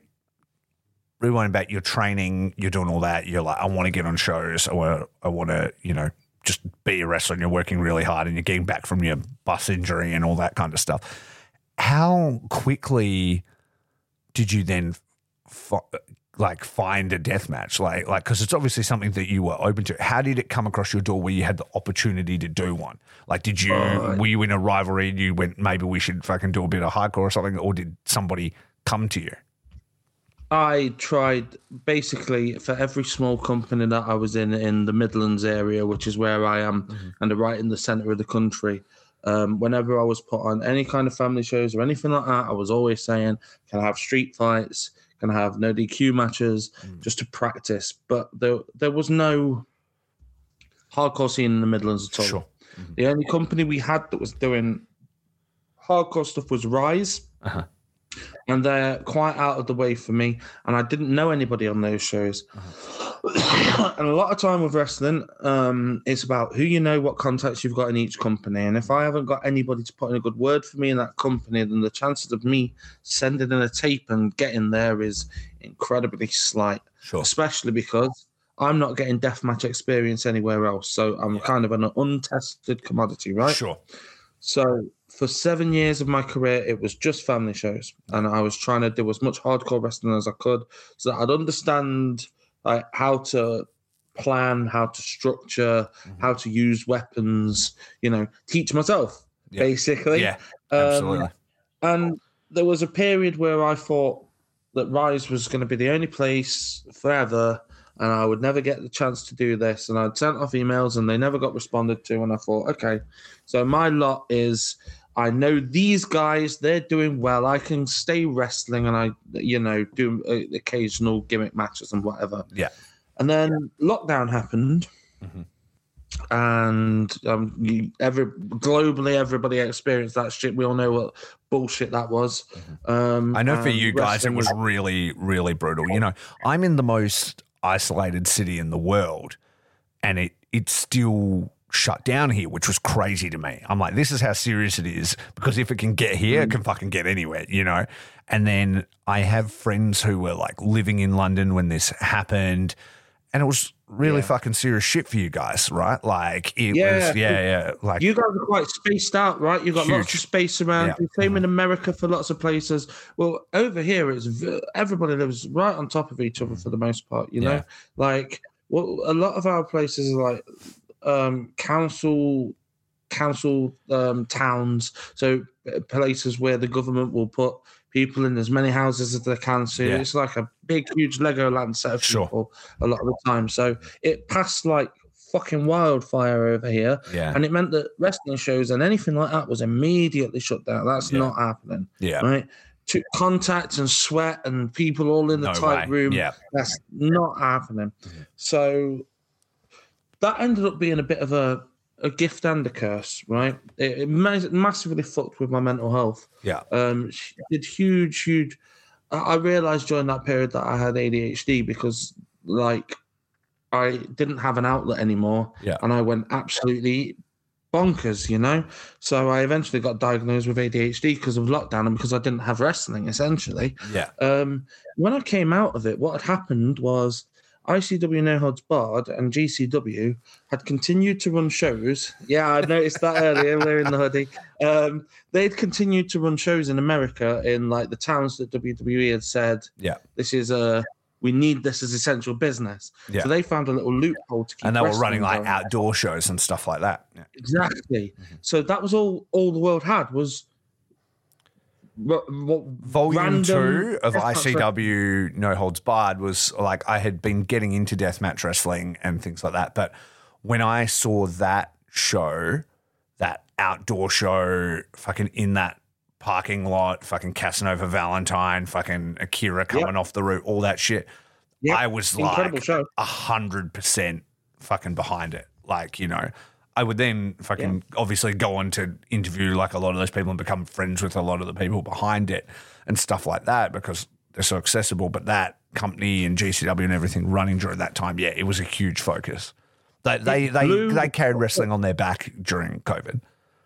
Rewind back, you're training, you're doing all that. You're like, I want to get on shows. I want, I want to, you know, just be a wrestler. And you're working really hard, and you're getting back from your bus injury and all that kind of stuff. How quickly did you then, fi- like, find a death match? Like, like, because it's obviously something that you were open to. How did it come across your door where you had the opportunity to do one? Like, did you uh, were you in a rivalry and you went, maybe we should fucking do a bit of hardcore or something, or did somebody come to you? I tried basically for every small company that I was in in the Midlands area, which is where I am, mm-hmm. and right in the centre of the country. Um, whenever I was put on any kind of family shows or anything like that, I was always saying, can I have street fights? Can I have no D Q matches? Mm. Just to practice. But there, there was no hardcore scene in the Midlands at all. Sure. Mm-hmm. The only company we had that was doing hardcore stuff was Rise. Uh-huh. And they're quite out of the way for me. And I didn't know anybody on those shows. Uh-huh. And a lot of time with wrestling, um, it's about who you know, what contacts you've got in each company. And if I haven't got anybody to put in a good word for me in that company, then the chances of me sending in a tape and getting there is incredibly slight. Sure. Especially because I'm not getting deathmatch experience anywhere else. So I'm yeah. kind of an untested commodity, right? Sure. So for seven years of my career, it was just family shows. And I was trying to do as much hardcore wrestling as I could so that I'd understand like, how to plan, how to structure, mm-hmm. how to use weapons, you know, teach myself, yeah. basically. Yeah, absolutely. Um, and there was a period where I thought that Rise was going to be the only place forever and I would never get the chance to do this. And I'd sent off emails and they never got responded to. And I thought, okay, so my lot is I know these guys, they're doing well. I can stay wrestling and I, you know, do occasional gimmick matches and whatever. Yeah. And then lockdown happened. Mm-hmm. And um, you, every globally, everybody experienced that shit. We all know what bullshit that was. Mm-hmm. Um, I know for you guys, it was really, really brutal. You know, I'm in the most isolated city in the world, and it it's still shut down here, which was crazy to me. I'm like, this is how serious it is, because if it can get here, it can fucking get anywhere, you know? And then I have friends who were like living in London when this happened, and it was really yeah. fucking serious shit for you guys, right? Like it yeah. was, yeah, yeah. Like you guys are quite spaced out, right? You got huge. Lots of space around. Yeah. Same mm-hmm. in America for lots of places. Well, over here, it's everybody lives right on top of each other for the most part. You know, yeah. like well, a lot of our places are like um, council, council um, towns. So places where the government will put people in as many houses as they can. So yeah. it's like a big, huge Legoland set of sure. people a lot of the time. So it passed like fucking wildfire over here. Yeah. And it meant that wrestling shows and anything like that was immediately shut down. That's yeah. not happening. Yeah. Right. to contact and sweat and people all in the No tight way. room. Yeah. That's not happening. Mm-hmm. So that ended up being a bit of a, a gift and a curse, right? It, it massively fucked with my mental health. Yeah. Um, it did huge, huge. I, I realized during that period that I had A D H D because, like, I didn't have an outlet anymore. Yeah. And I went absolutely bonkers, you know? So I eventually got diagnosed with A D H D because of lockdown and because I didn't have wrestling, essentially. Yeah. Um, when I came out of it, what had happened was I C W No Holds Barred and G C W had continued to run shows. Yeah, I noticed that earlier. We're in the hoodie. Um, they'd continued to run shows in America in like the towns that W W E had said, yeah, this is a... we need this as essential business. Yeah. So they found a little loophole to keep and they were running like going. outdoor shows and stuff like that. Yeah. Exactly. Mm-hmm. So that was all all the world had was what, what Volume two of I C W No Holds Barred was like I had been getting into deathmatch wrestling and things like that. But when I saw that show, that outdoor show, fucking in that parking lot, fucking Casanova Valentine, fucking Akira coming yep. off the roof, all that shit. Yep. I was Incredible like a hundred percent fucking behind it. Like, you know, I would then fucking yeah. obviously go on to interview like a lot of those people and become friends with a lot of the people behind it and stuff like that because they're so accessible. But that company and G C W and everything running during that time, yeah, it was a huge focus. They they they, they, they carried wrestling on their back during COVID.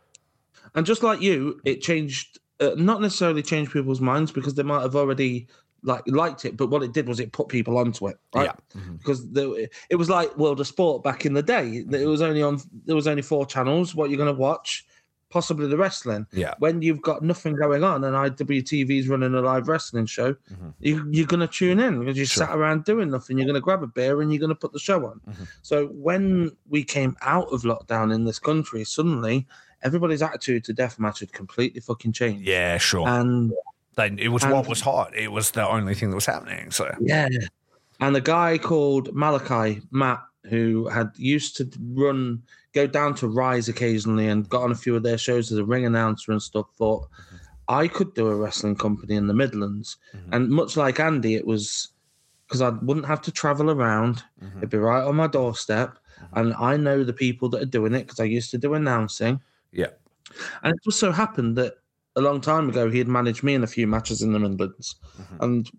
And just like you, it changed, uh, not necessarily changed people's minds because they might have already like liked it, but what it did was it put people onto it, right? Yeah. Mm-hmm. Because the, it was like World of Sport back in the day. It was only on, there was only four channels. What you're going to watch, possibly the wrestling. Yeah. When you've got nothing going on and I W T V's running a live wrestling show, mm-hmm. you, you're going to tune in because you sure. sat around doing nothing. You're going to grab a beer and you're going to put the show on. Mm-hmm. So when we came out of lockdown in this country, suddenly everybody's attitude to deathmatch had completely fucking changed. Yeah, sure. And they, it was and, what was hot. It was the only thing that was happening. So yeah. And the guy called Malachi, Matt, who had used to run, go down to Rise occasionally and got on a few of their shows as a ring announcer and stuff, thought mm-hmm. I could do a wrestling company in the Midlands. Mm-hmm. And much like Andy, it was because I wouldn't have to travel around. Mm-hmm. It'd be right on my doorstep. Mm-hmm. And I know the people that are doing it because I used to do announcing. Yeah. And it just so happened that a long time ago, he had managed me in a few matches in the Midlands. Mm-hmm. And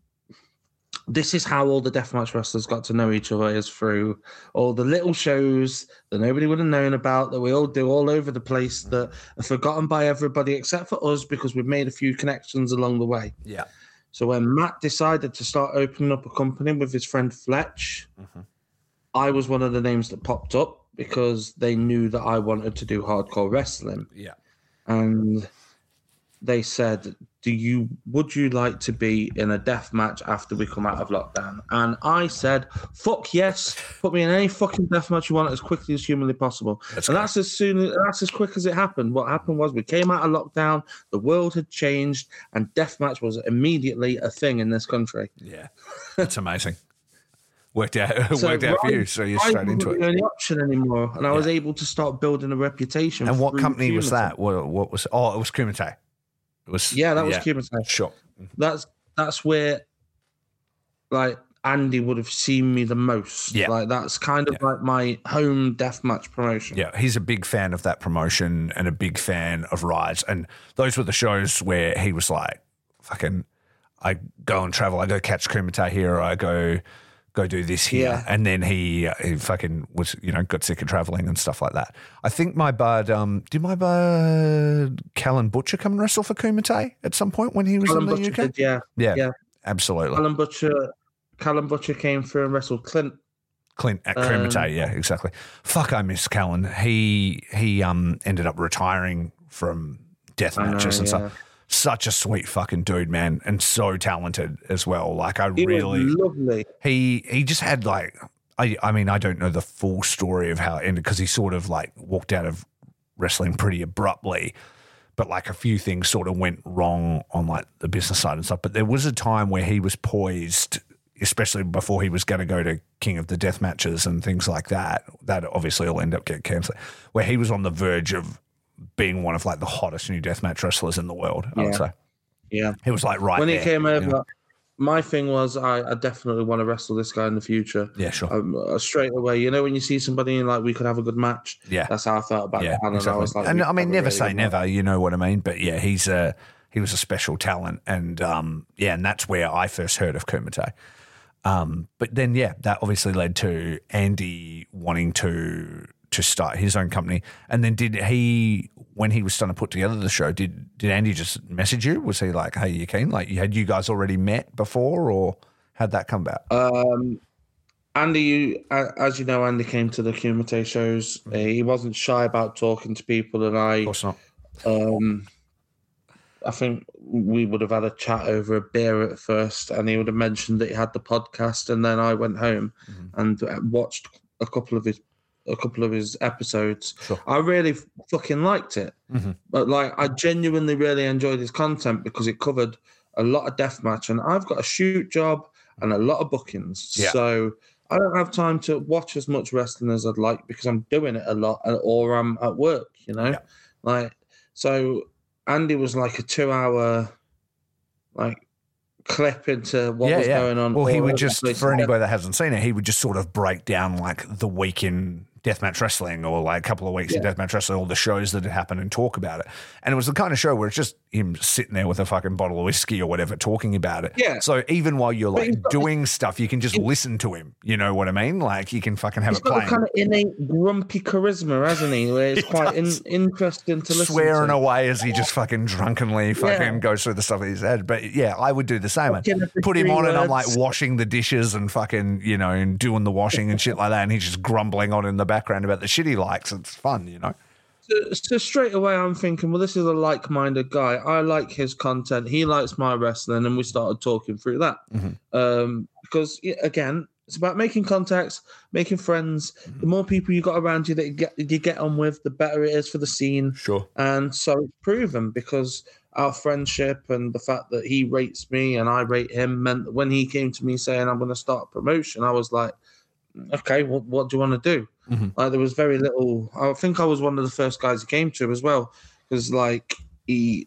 this is how all the deathmatch wrestlers got to know each other, is through all the little shows that nobody would have known about, that we all do all over the place, that are forgotten by everybody except for us because we've made a few connections along the way. Yeah. So when Matt decided to start opening up a company with his friend Fletch, mm-hmm. I was one of the names that popped up because they knew that I wanted to do hardcore wrestling. Yeah. And they said, do you would you like to be in a death match after we come out of lockdown? And I said, fuck yes, put me in any fucking death match you want as quickly as humanly possible. That's and cool. that's as soon as that's as quick as it happened. What happened was we came out of lockdown, the world had changed, and death match was immediately a thing in this country. Yeah. That's amazing. Worked out, so worked out for you, so you're straight into it. I wasn't the only option anymore, and I yeah. was able to start building a reputation. And what company was that? What, what was? Oh, it was Kumite. It was. Yeah, that was yeah. Kumite. Sure. That's that's where, like, Andy would have seen me the most. Yeah. Like that's kind of yeah. like my home deathmatch promotion. Yeah, he's a big fan of that promotion and a big fan of Rise, and those were the shows where he was like, "Fucking, I go and travel. I go catch Kumite here. Or I go." Go do this here, yeah. and then he, uh, he fucking was, you know, got sick of traveling and stuff like that. I think my bud, um, did my bud Callan Butcher come and wrestle for Kumite at some point when he was Callan in the Butcher U K? Did, yeah, yeah, yeah, absolutely. Callan Butcher, Callan Butcher came through and wrestled Clint. Clint at Kumite, um, yeah, exactly. Fuck, I miss Callan. He he um ended up retiring from death matches and yeah. stuff. Such a sweet fucking dude, man, and so talented as well. Like I he really, was lovely. He he just had like, I I mean I don't know the full story of how it ended because he sort of like walked out of wrestling pretty abruptly, but like a few things sort of went wrong on like the business side and stuff. But there was a time where he was poised, especially before he was going to go to King of the Death Matches and things like that. That obviously will end up getting cancelled. Where he was on the verge of being one of like the hottest new deathmatch wrestlers in the world, I yeah. would say. Yeah. He was like right when there, he came over. You know? My thing was, I, I definitely want to wrestle this guy in the future. Yeah, sure. Um, uh, straight away, you know, when you see somebody and like we could have a good match. Yeah, that's how I felt about yeah, Alan. exactly. I was like, and I mean, never really say never. Match. You know what I mean? But yeah, he's a he was a special talent, and um, yeah, and that's where I first heard of Kumite. Um, but then yeah, that obviously led to Andy wanting to to start his own company. And then did he, when he was starting to put together the show, did did Andy just message you? Was he like, hey, you keen? Like, had you guys already met before, or how'd that come about? Um, Andy, you, as you know, Andy came to the Kumite shows. Mm-hmm. He wasn't shy about talking to people, and I, of course not. Um, I think we would have had a chat over a beer at first, and he would have mentioned that he had the podcast, and then I went home mm-hmm. and watched a couple of his a couple of his episodes. Sure. I really fucking liked it. Mm-hmm. But like, I genuinely really enjoyed his content because it covered a lot of deathmatch, and I've got a shoot job and a lot of bookings. Yeah. So I don't have time to watch as much wrestling as I'd like because I'm doing it a lot, or I'm at work, you know? Yeah. Like, so Andy was like a two hour, like, clip into what yeah, was yeah. going on. Well, he would just, for anybody that hasn't seen it, he would just sort of break down like the week in Deathmatch Wrestling, or like a couple of weeks yeah. in Deathmatch Wrestling, all the shows that had happened, and talk about it. And it was the kind of show where it's just him sitting there with a fucking bottle of whiskey or whatever, talking about it. Yeah. So even while you're like doing stuff, you can just listen to him. You know what I mean? Like you can fucking have he's it playing. He's got a kind of innate grumpy charisma, hasn't he? Where it's quite in, interesting to listen Swearing to. away as he just fucking drunkenly fucking yeah. goes through the stuff that he's had. But yeah, I would do the same. Put him on, words. And I'm like washing the dishes and fucking, you know, and doing the washing and shit like that. And he's just grumbling on in the background about the shit he likes. It's fun, you know. So, so straight away, I'm thinking, well, this is a like-minded guy. I like his content. He likes my wrestling, and we started talking through that. Mm-hmm. Um, because again, it's about making contacts, making friends. Mm-hmm. The more people you got around you that you get you get on with, the better it is for the scene. Sure. And so it's proven, because our friendship and the fact that he rates me and I rate him meant that when he came to me saying I'm going to start a promotion, I was like, okay, what what do you want to do? Mm-hmm. Like, there was very little. I think I was one of the first guys he came to as well, because like he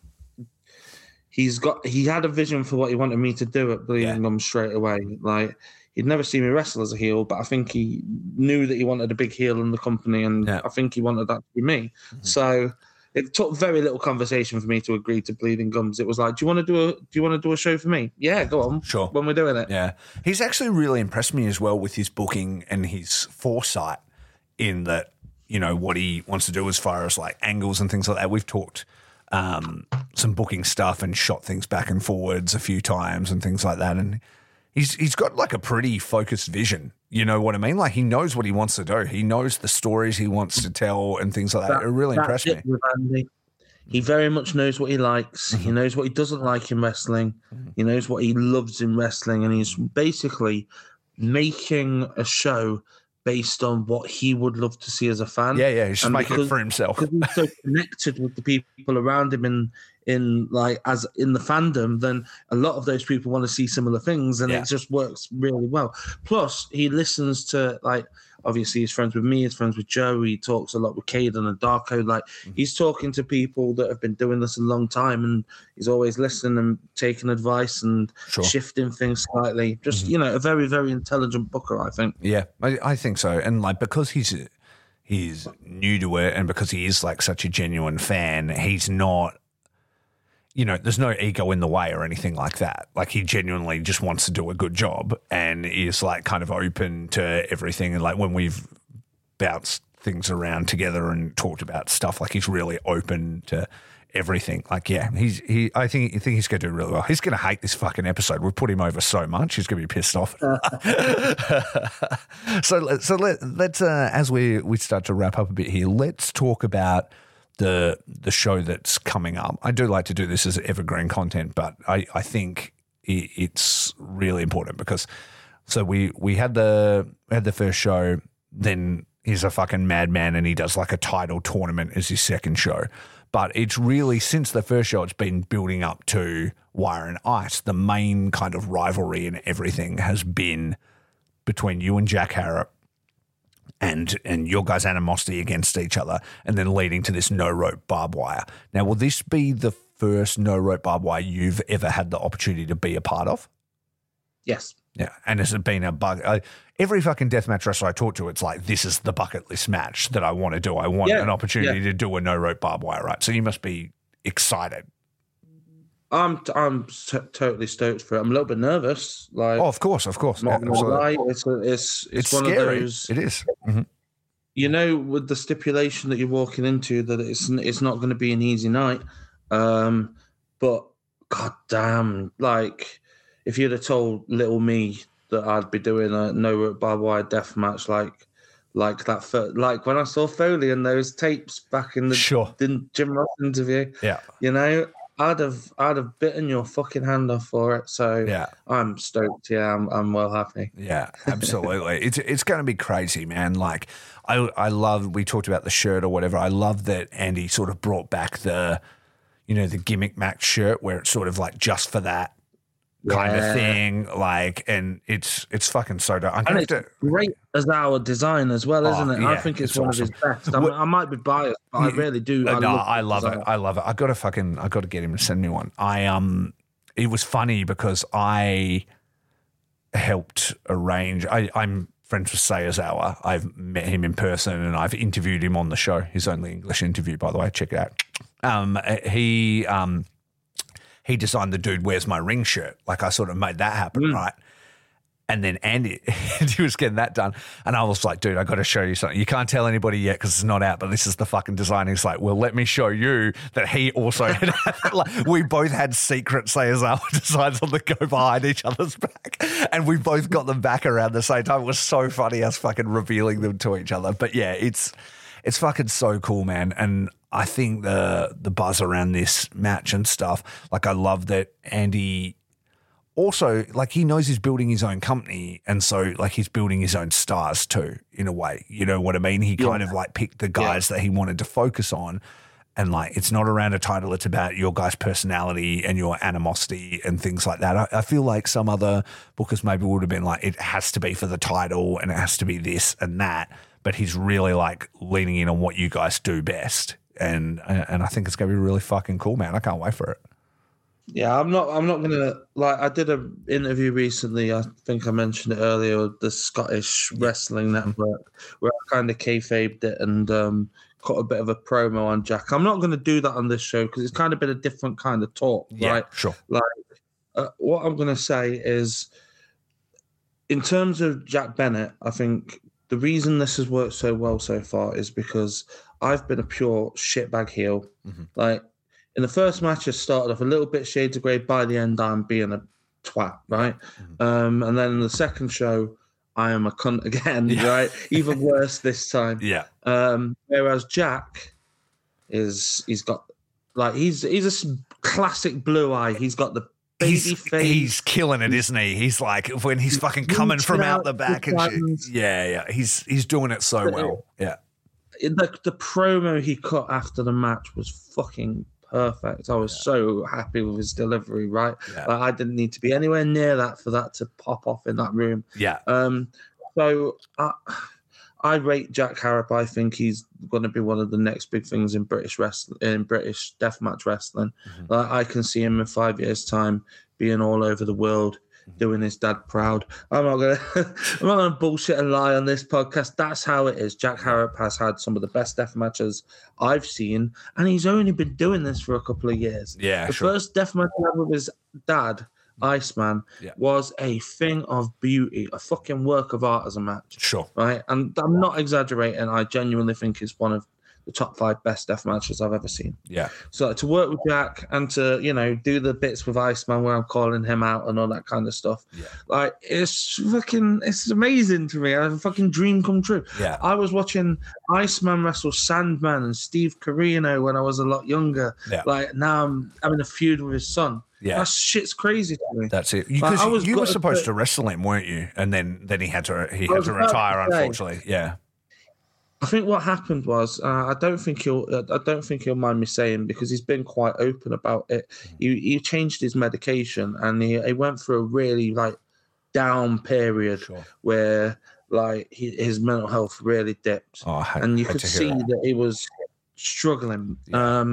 he's got he had a vision for what he wanted me to do at Bleeding Gums yeah. straight away. Like, he'd never seen me wrestle as a heel, but I think he knew that he wanted a big heel in the company, and yeah. I think he wanted that to be me. Mm-hmm. So it took very little conversation for me to agree to Bleeding Gums. It was like, do you want to do a do you want to do a show for me? Yeah, go on. Sure. When we're doing it. Yeah. He's actually really impressed me as well with his booking and his foresight in that, you know, what he wants to do as far as like angles and things like that. We've talked um, some booking stuff and shot things back and forwards a few times and things like that. And he's he's got like a pretty focused vision. You know what I mean? Like, he knows what he wants to do. He knows the stories he wants to tell and things like that. that it really impressed me. With Andy. He very much knows what he likes. Mm-hmm. He knows what he doesn't like in wrestling. Mm-hmm. He knows what he loves in wrestling. And he's basically making a show based on what he would love to see as a fan. Yeah, yeah, he's just making it for himself. Because he's so connected with the people around him in, in like as in the fandom, then a lot of those people want to see similar things, and yeah. it just works really well. Plus, he listens to, like, obviously he's friends with me, he's friends with Joe, he talks a lot with Caden and Darko. Like, mm-hmm. he's talking to people that have been doing this a long time, and he's always listening and taking advice and sure. shifting things slightly. Just, mm-hmm. you know, a very, very intelligent booker, I think. Yeah, I, I think so. And like, because he's he's new to it, and because he is like such a genuine fan, he's not, you know, there's no ego in the way or anything like that. Like, he genuinely just wants to do a good job and is like kind of open to everything. And like, when we've bounced things around together and talked about stuff, like, he's really open to everything. Like, yeah, he's he. I think I think he's going to do really well. He's going to hate this fucking episode. We've put him over so much. He's going to be pissed off. so so let let's uh, as we we start to wrap up a bit here, let's talk about the the show that's coming up. I do like to do this as evergreen content, but I, I think it, it's really important because so we we had the we had the first show, then he's a fucking madman and he does like a title tournament as his second show. But it's really, since the first show, it's been building up to Wire and Ice. The main kind of rivalry and everything has been between you and Jack Harrop, and and your guys' animosity against each other, and then leading to this no-rope barbed wire. Now, will this be the first no rope barbed wire you've ever had the opportunity to be a part of? Yes. Yeah, and has it been a bug? I, every fucking deathmatch wrestler I talk to, it's like, this is the bucket list match that I want to do. I want Yeah, an opportunity yeah. to do a no rope barbed wire, right? So you must be excited. I'm I'm t- totally stoked for it. I'm a little bit nervous. Like, Oh, of course, of course. not Yeah, gonna absolutely. lie, it's a, it's it's, It's one scary. of those. It is. Mm-hmm. You know, with the stipulation that you're walking into, that it's it's not going to be an easy night. Um, but god damn, like if you'd have told little me that I'd be doing a no rope barbed wire death match, like like that, for, like when I saw Foley and those tapes back in the Sure. the Jim Ross interview, Yeah. you know, I'd have I'd have bitten your fucking hand off for it. So Yeah. I'm stoked. Yeah, I'm I'm well happy. Yeah, absolutely. it's it's going to be crazy, man. Like, I I love, we talked about the shirt or whatever. I love that Andy sort of brought back the, you know, the gimmick match shirt where it's sort of like just for that kind Yeah. of thing. Like, and it's it's fucking so dope. I'm And going it's to have to. great as our design as well, isn't Oh, it? I yeah, think it's, it's one awesome. of his best. I, mean, I might be biased, but I really do. Uh, I no, love I the love it. design. I love it. I got to fucking, I got to get him to send me one. I um, it was funny because I helped arrange. I, I'm friends with Sayazawa. I've met him in person and I've interviewed him on the show. His only English interview, by the way. Check it out. Um, he um, he designed the Dude Where's My Ring shirt. Like I sort of made that happen, Mm. right? And then Andy, he was getting that done. And I was like, dude, I got to show you something. You can't tell anybody yet because it's not out, but this is the fucking design. He's like, well, let me show you that he also had, like, we both had secret Sayazawa designs on the go behind each other's back. And we both got them back around the same time. It was so funny us fucking revealing them to each other. But yeah, it's it's fucking so cool, man. And I think the the buzz around this match and stuff, like I love that Andy also, like, he knows he's building his own company, and so, like, he's building his own stars too, in a way. You know what I mean? He kind Yeah. of, like, picked the guys that he wanted to focus on, and, like, it's not around a title. It's about your guys' personality and your animosity and things like that. I, I feel like some other bookers maybe would have been like, it has to be for the title and it has to be this and that, but he's really, like, leaning in on what you guys do best, and and I think it's going to be really fucking cool, man. I can't wait for it. Yeah, I'm not. I'm not gonna like. I did an interview recently. I think I mentioned it earlier. With the Scottish Wrestling Network, where I kind of kayfabed it and um, cut a bit of a promo on Jack. I'm not gonna do that on this show because it's kind of been a different kind of talk, Yeah, right? sure. Like, uh, what I'm gonna say is, in terms of Jack Bennett, I think the reason this has worked so well so far is because I've been a pure shitbag heel, Mm-hmm. like. In the first match, I started off a little bit shades of grey. By the end, I'm being a twat, right? Mm-hmm. Um, and then in the second show, I am a cunt again, Yeah. right? Even worse this time. Yeah. Um, whereas Jack is, he's got, like, he's he's a s- classic blue eye. He's got the baby He's, face. he's killing it, isn't he? He's like when he's fucking coming from reaching out out the to back and shit. buttons. Yeah, yeah. He's he's doing it so well. Yeah. the, the promo he cut after the match was fucking perfect. I was Yeah. so happy with his delivery, right? Yeah. Like, I didn't need to be anywhere near that for that to pop off in that room. Yeah. Um, so I, I rate Jack Harrop. I think he's going to be one of the next big things in British wrestling, in British deathmatch wrestling. Mhm. Like, I can see him in five years' time being all over the world, doing his dad proud. I'm not gonna, I'm not gonna bullshit and lie on this podcast. That's how it is. Jack Harrop has had some of the best death matches I've seen, and he's only been doing this for a couple of years. Yeah, the sure. first death match he had with his dad, Iceman, Yeah. was a thing of beauty, a fucking work of art as a match, Sure. right? And I'm not exaggerating. I genuinely think it's one of the top five best death matches I've ever seen. Yeah. So to work with Jack and to, you know, do the bits with Iceman where I'm calling him out and all that kind of stuff, Yeah. like, it's fucking, it's amazing to me. I have a fucking dream come true. Yeah. I was watching Iceman wrestle Sandman and Steve Corino when I was a lot younger. Yeah. Like, now I'm having a feud with his son. Yeah. That shit's crazy to me. That's it. Like, Because I was you were gutted supposed that- to wrestle him, weren't you? And then then he had to he I had was to about to retire, say. unfortunately. Yeah. I think what happened was uh, I don't think he'll I don't think he'll mind me saying, because he's been quite open about it. He he changed his medication and he, he went through a really like down period Sure. where like he, his mental health really dipped, Oh, I had, and you had could to see hear that. that. he was struggling. Yeah. Um,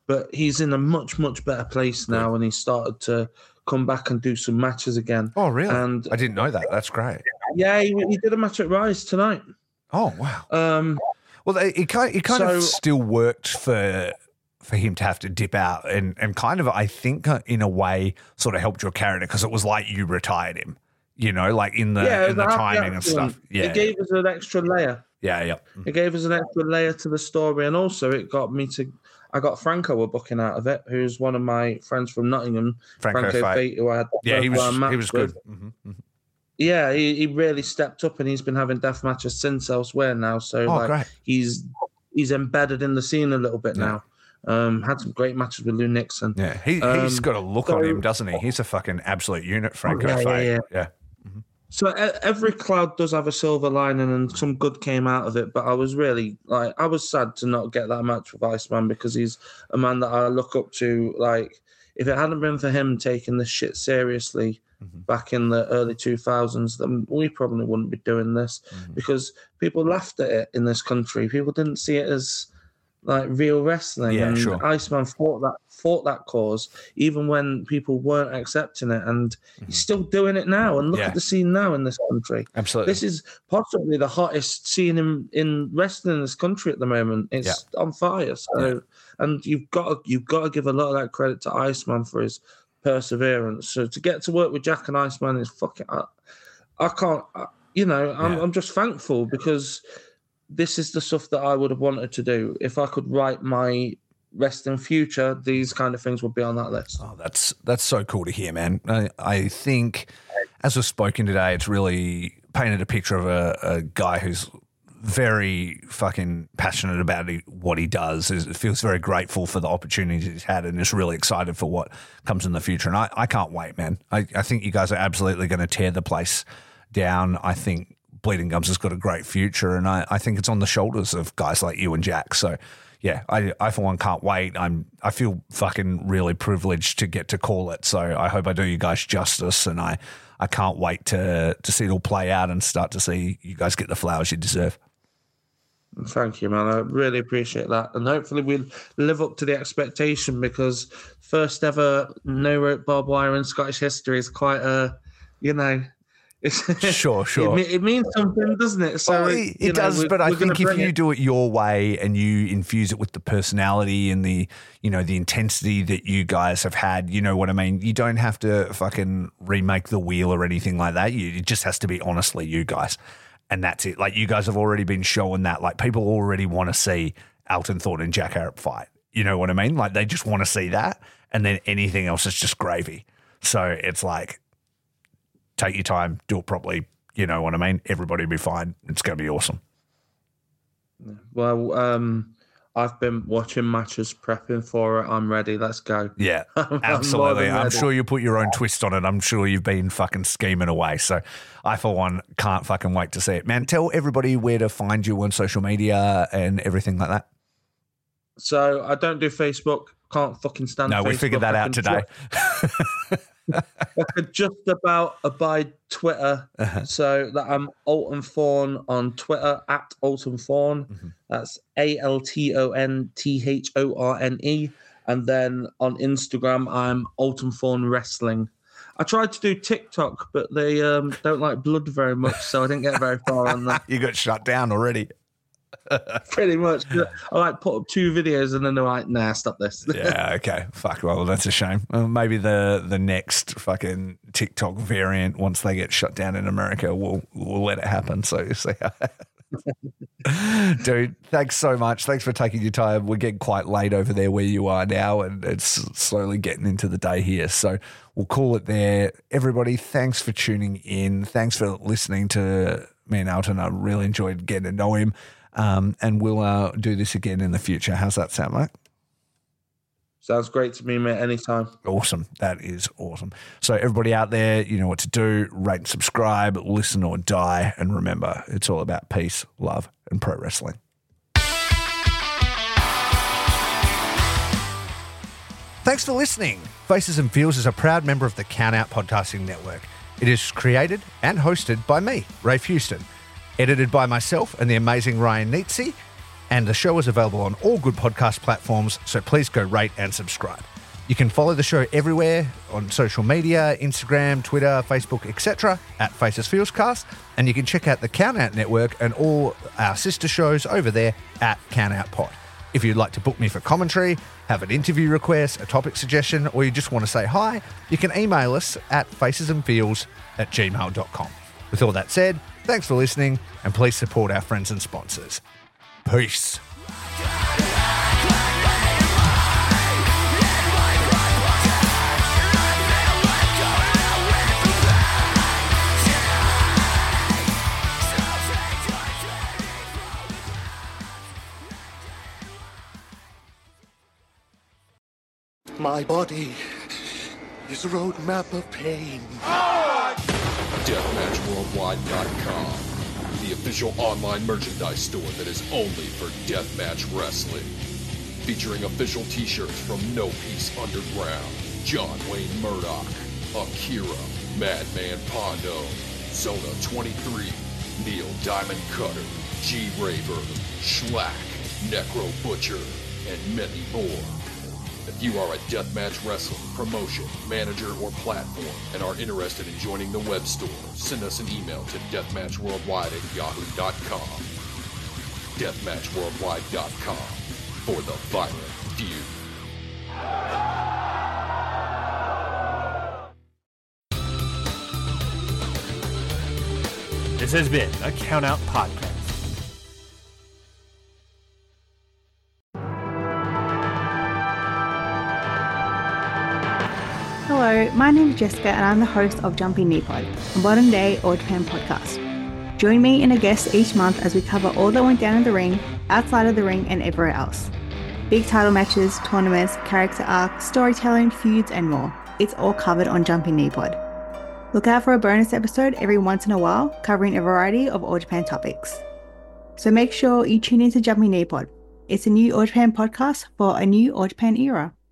but he's in a much, much better place now, Good. and he's started to come back and do some matches again. Oh, really? And I didn't know that. That's great. Yeah, he, he did a match at Rise tonight. Oh, wow. Um, well, it kind, it kind so, of still worked for for him to have to dip out and, and kind of, I think, in a way, sort of helped your character because it was like you retired him, you know, like in the, yeah, in the timing and stuff. Yeah, it gave us an extra layer. Yeah, yeah. It gave us an extra layer to the story, and also it got me to. I got Franco a booking out of it, who's one of my friends from Nottingham, Franco, Franco Fate. Fate, who I had. Yeah, he was. He was good. Mm-hmm, mm-hmm. Yeah, he, he really stepped up, and he's been having death matches since elsewhere now. So oh, like, great. he's he's embedded in the scene a little bit yeah. now. Um, had some great matches with Lou Nixon. Yeah, he um, he's got a look so, on him, doesn't he? He's a fucking absolute unit, Franco yeah, Fate. Yeah, yeah. yeah. Mm-hmm. So every cloud does have a silver lining, and some good came out of it. But I was really like, I was sad to not get that match with Iceman because he's a man that I look up to. Like, if it hadn't been for him taking this shit seriously mm-hmm. back in the early two thousands, then we probably wouldn't be doing this mm-hmm. because people laughed at it in this country. People didn't see it as like real wrestling. Yeah, and sure. Iceman fought that fought that cause even when people weren't accepting it, and mm-hmm. he's still doing it now. And look yeah. at the scene now in this country. Absolutely, this is possibly the hottest scene in, in wrestling in this country at the moment. It's yeah. on fire. So, yeah. and you've got to, you've got to give a lot of that credit to Iceman for his perseverance. So to get to work with Jack and Iceman is fucking. I, I can't. I, you know, I'm, yeah. I'm just thankful because this is the stuff that I would have wanted to do. If I could write my wrestling future, these kind of things would be on that list. Oh, that's that's so cool to hear, man. I, I think as we've spoken today, it's really painted a picture of a, a guy who's very fucking passionate about what he does. It feels very grateful for the opportunities he's had and is really excited for what comes in the future. And I, I can't wait, man. I, I think you guys are absolutely going to tear the place down. I think Bleeding Gums has got a great future, and I, I think it's on the shoulders of guys like you and Jack. So, yeah, I, I for one can't wait. I'm I feel fucking really privileged to get to call it. So I hope I do you guys justice, and I, I can't wait to to see it all play out and start to see you guys get the flowers you deserve. Thank you, man. I really appreciate that, and hopefully we'll live up to the expectation because first ever no rope barbed wire in Scottish history is quite a, you know. Sure, sure. It, it means something, doesn't it? So well, it, it does, know, but I think if you it. do it your way and you infuse it with the personality and the, you know, the intensity that you guys have had, you know what I mean? You don't have to fucking remake the wheel or anything like that. You, it just has to be honestly you guys. And that's it. Like, you guys have already been showing that. Like, people already want to see Alton Thorne and Jack Arrett fight. You know what I mean? Like, they just want to see that. And then anything else is just gravy. So it's like, take your time, do it properly. You know what I mean? Everybody will be fine. It's going to be awesome. Well, um, I've been watching matches, prepping for it. I'm ready. Let's go. Yeah, absolutely. I'm, I'm sure you put your own twist on it. I'm sure you've been fucking scheming away. So I, for one, can't fucking wait to see it. Man, tell everybody where to find you on social media and everything like that. So I don't do Facebook. Can't fucking stand No, Facebook. we figured that out today. I could just about abide Twitter, uh-huh. so that I'm Alton Thorne on Twitter at Alton Thorne. Mm-hmm. That's A L T O N T H O R N E, and then on Instagram I'm Alton Thorne Wrestling. I tried to do TikTok, but they um, don't like blood very much, so I didn't get very far on that. You got shut down already. Pretty much. I like put up two videos and then they're like, nah, stop this. Yeah, okay. Fuck, well, that's a shame. Well, maybe the the next fucking TikTok variant, once they get shut down in America, we'll, we'll let it happen. So you see how... Dude, thanks so much. Thanks for taking your time. We're getting quite late over there where you are now, and it's slowly getting into the day here. So we'll call it there. Everybody, thanks for tuning in. Thanks for listening to me and Alton. I really enjoyed getting to know him. Um, and we'll uh, do this again in the future. How's that sound, mate? Sounds great to me, mate. Anytime. Awesome. That is awesome. So everybody out there, you know what to do. Rate and subscribe, listen or die. And remember, it's all about peace, love, and pro wrestling. Thanks for listening. Faces and Feels is a proud member of the Count Out Podcasting Network. It is created and hosted by me, Rafe Houston. Edited by myself and the amazing Ryan Nietzsche, And the show is available on all good podcast platforms, so please go rate and subscribe. You can follow the show everywhere on social media, Instagram, Twitter, Facebook, et cetera at Faces Feels Cast. And you can check out the Count Out Network and all our sister shows over there at Count Out Pod. If you'd like to book me for commentary, have an interview request, a topic suggestion, or you just want to say hi, you can email us at facesandfeels at gmail dot com. With all that said, thanks for listening, and please support our friends and sponsors. Peace. My body is a roadmap of pain. Deathmatch Worldwide dot com, the official online merchandise store that is only for Deathmatch Wrestling. Featuring official t-shirts from No Peace Underground, John Wayne Murdoch, Akira, Madman Pondo, Zona twenty-three, Neil Diamond Cutter, G-Raver, Schlack, Necro Butcher, and many more. If you are a deathmatch wrestling promotion, manager, or platform and are interested in joining the web store, send us an email to deathmatch worldwide at yahoo dot com. deathmatch worldwide dot com for the violent feud. This has been a Count Out Podcast. Hello, my name is Jessica and I'm the host of Jumping Knee Pod, a modern day All Japan podcast. Join me and a guest each month as we cover all that went down in the ring, outside of the ring and everywhere else. Big title matches, tournaments, character arcs, storytelling, feuds and more. It's all covered on Jumping Knee Pod. Look out for a bonus episode every once in a while covering a variety of All Japan topics. So make sure you tune in to Jumping Knee Pod. It's a new All Japan podcast for a new All Japan era.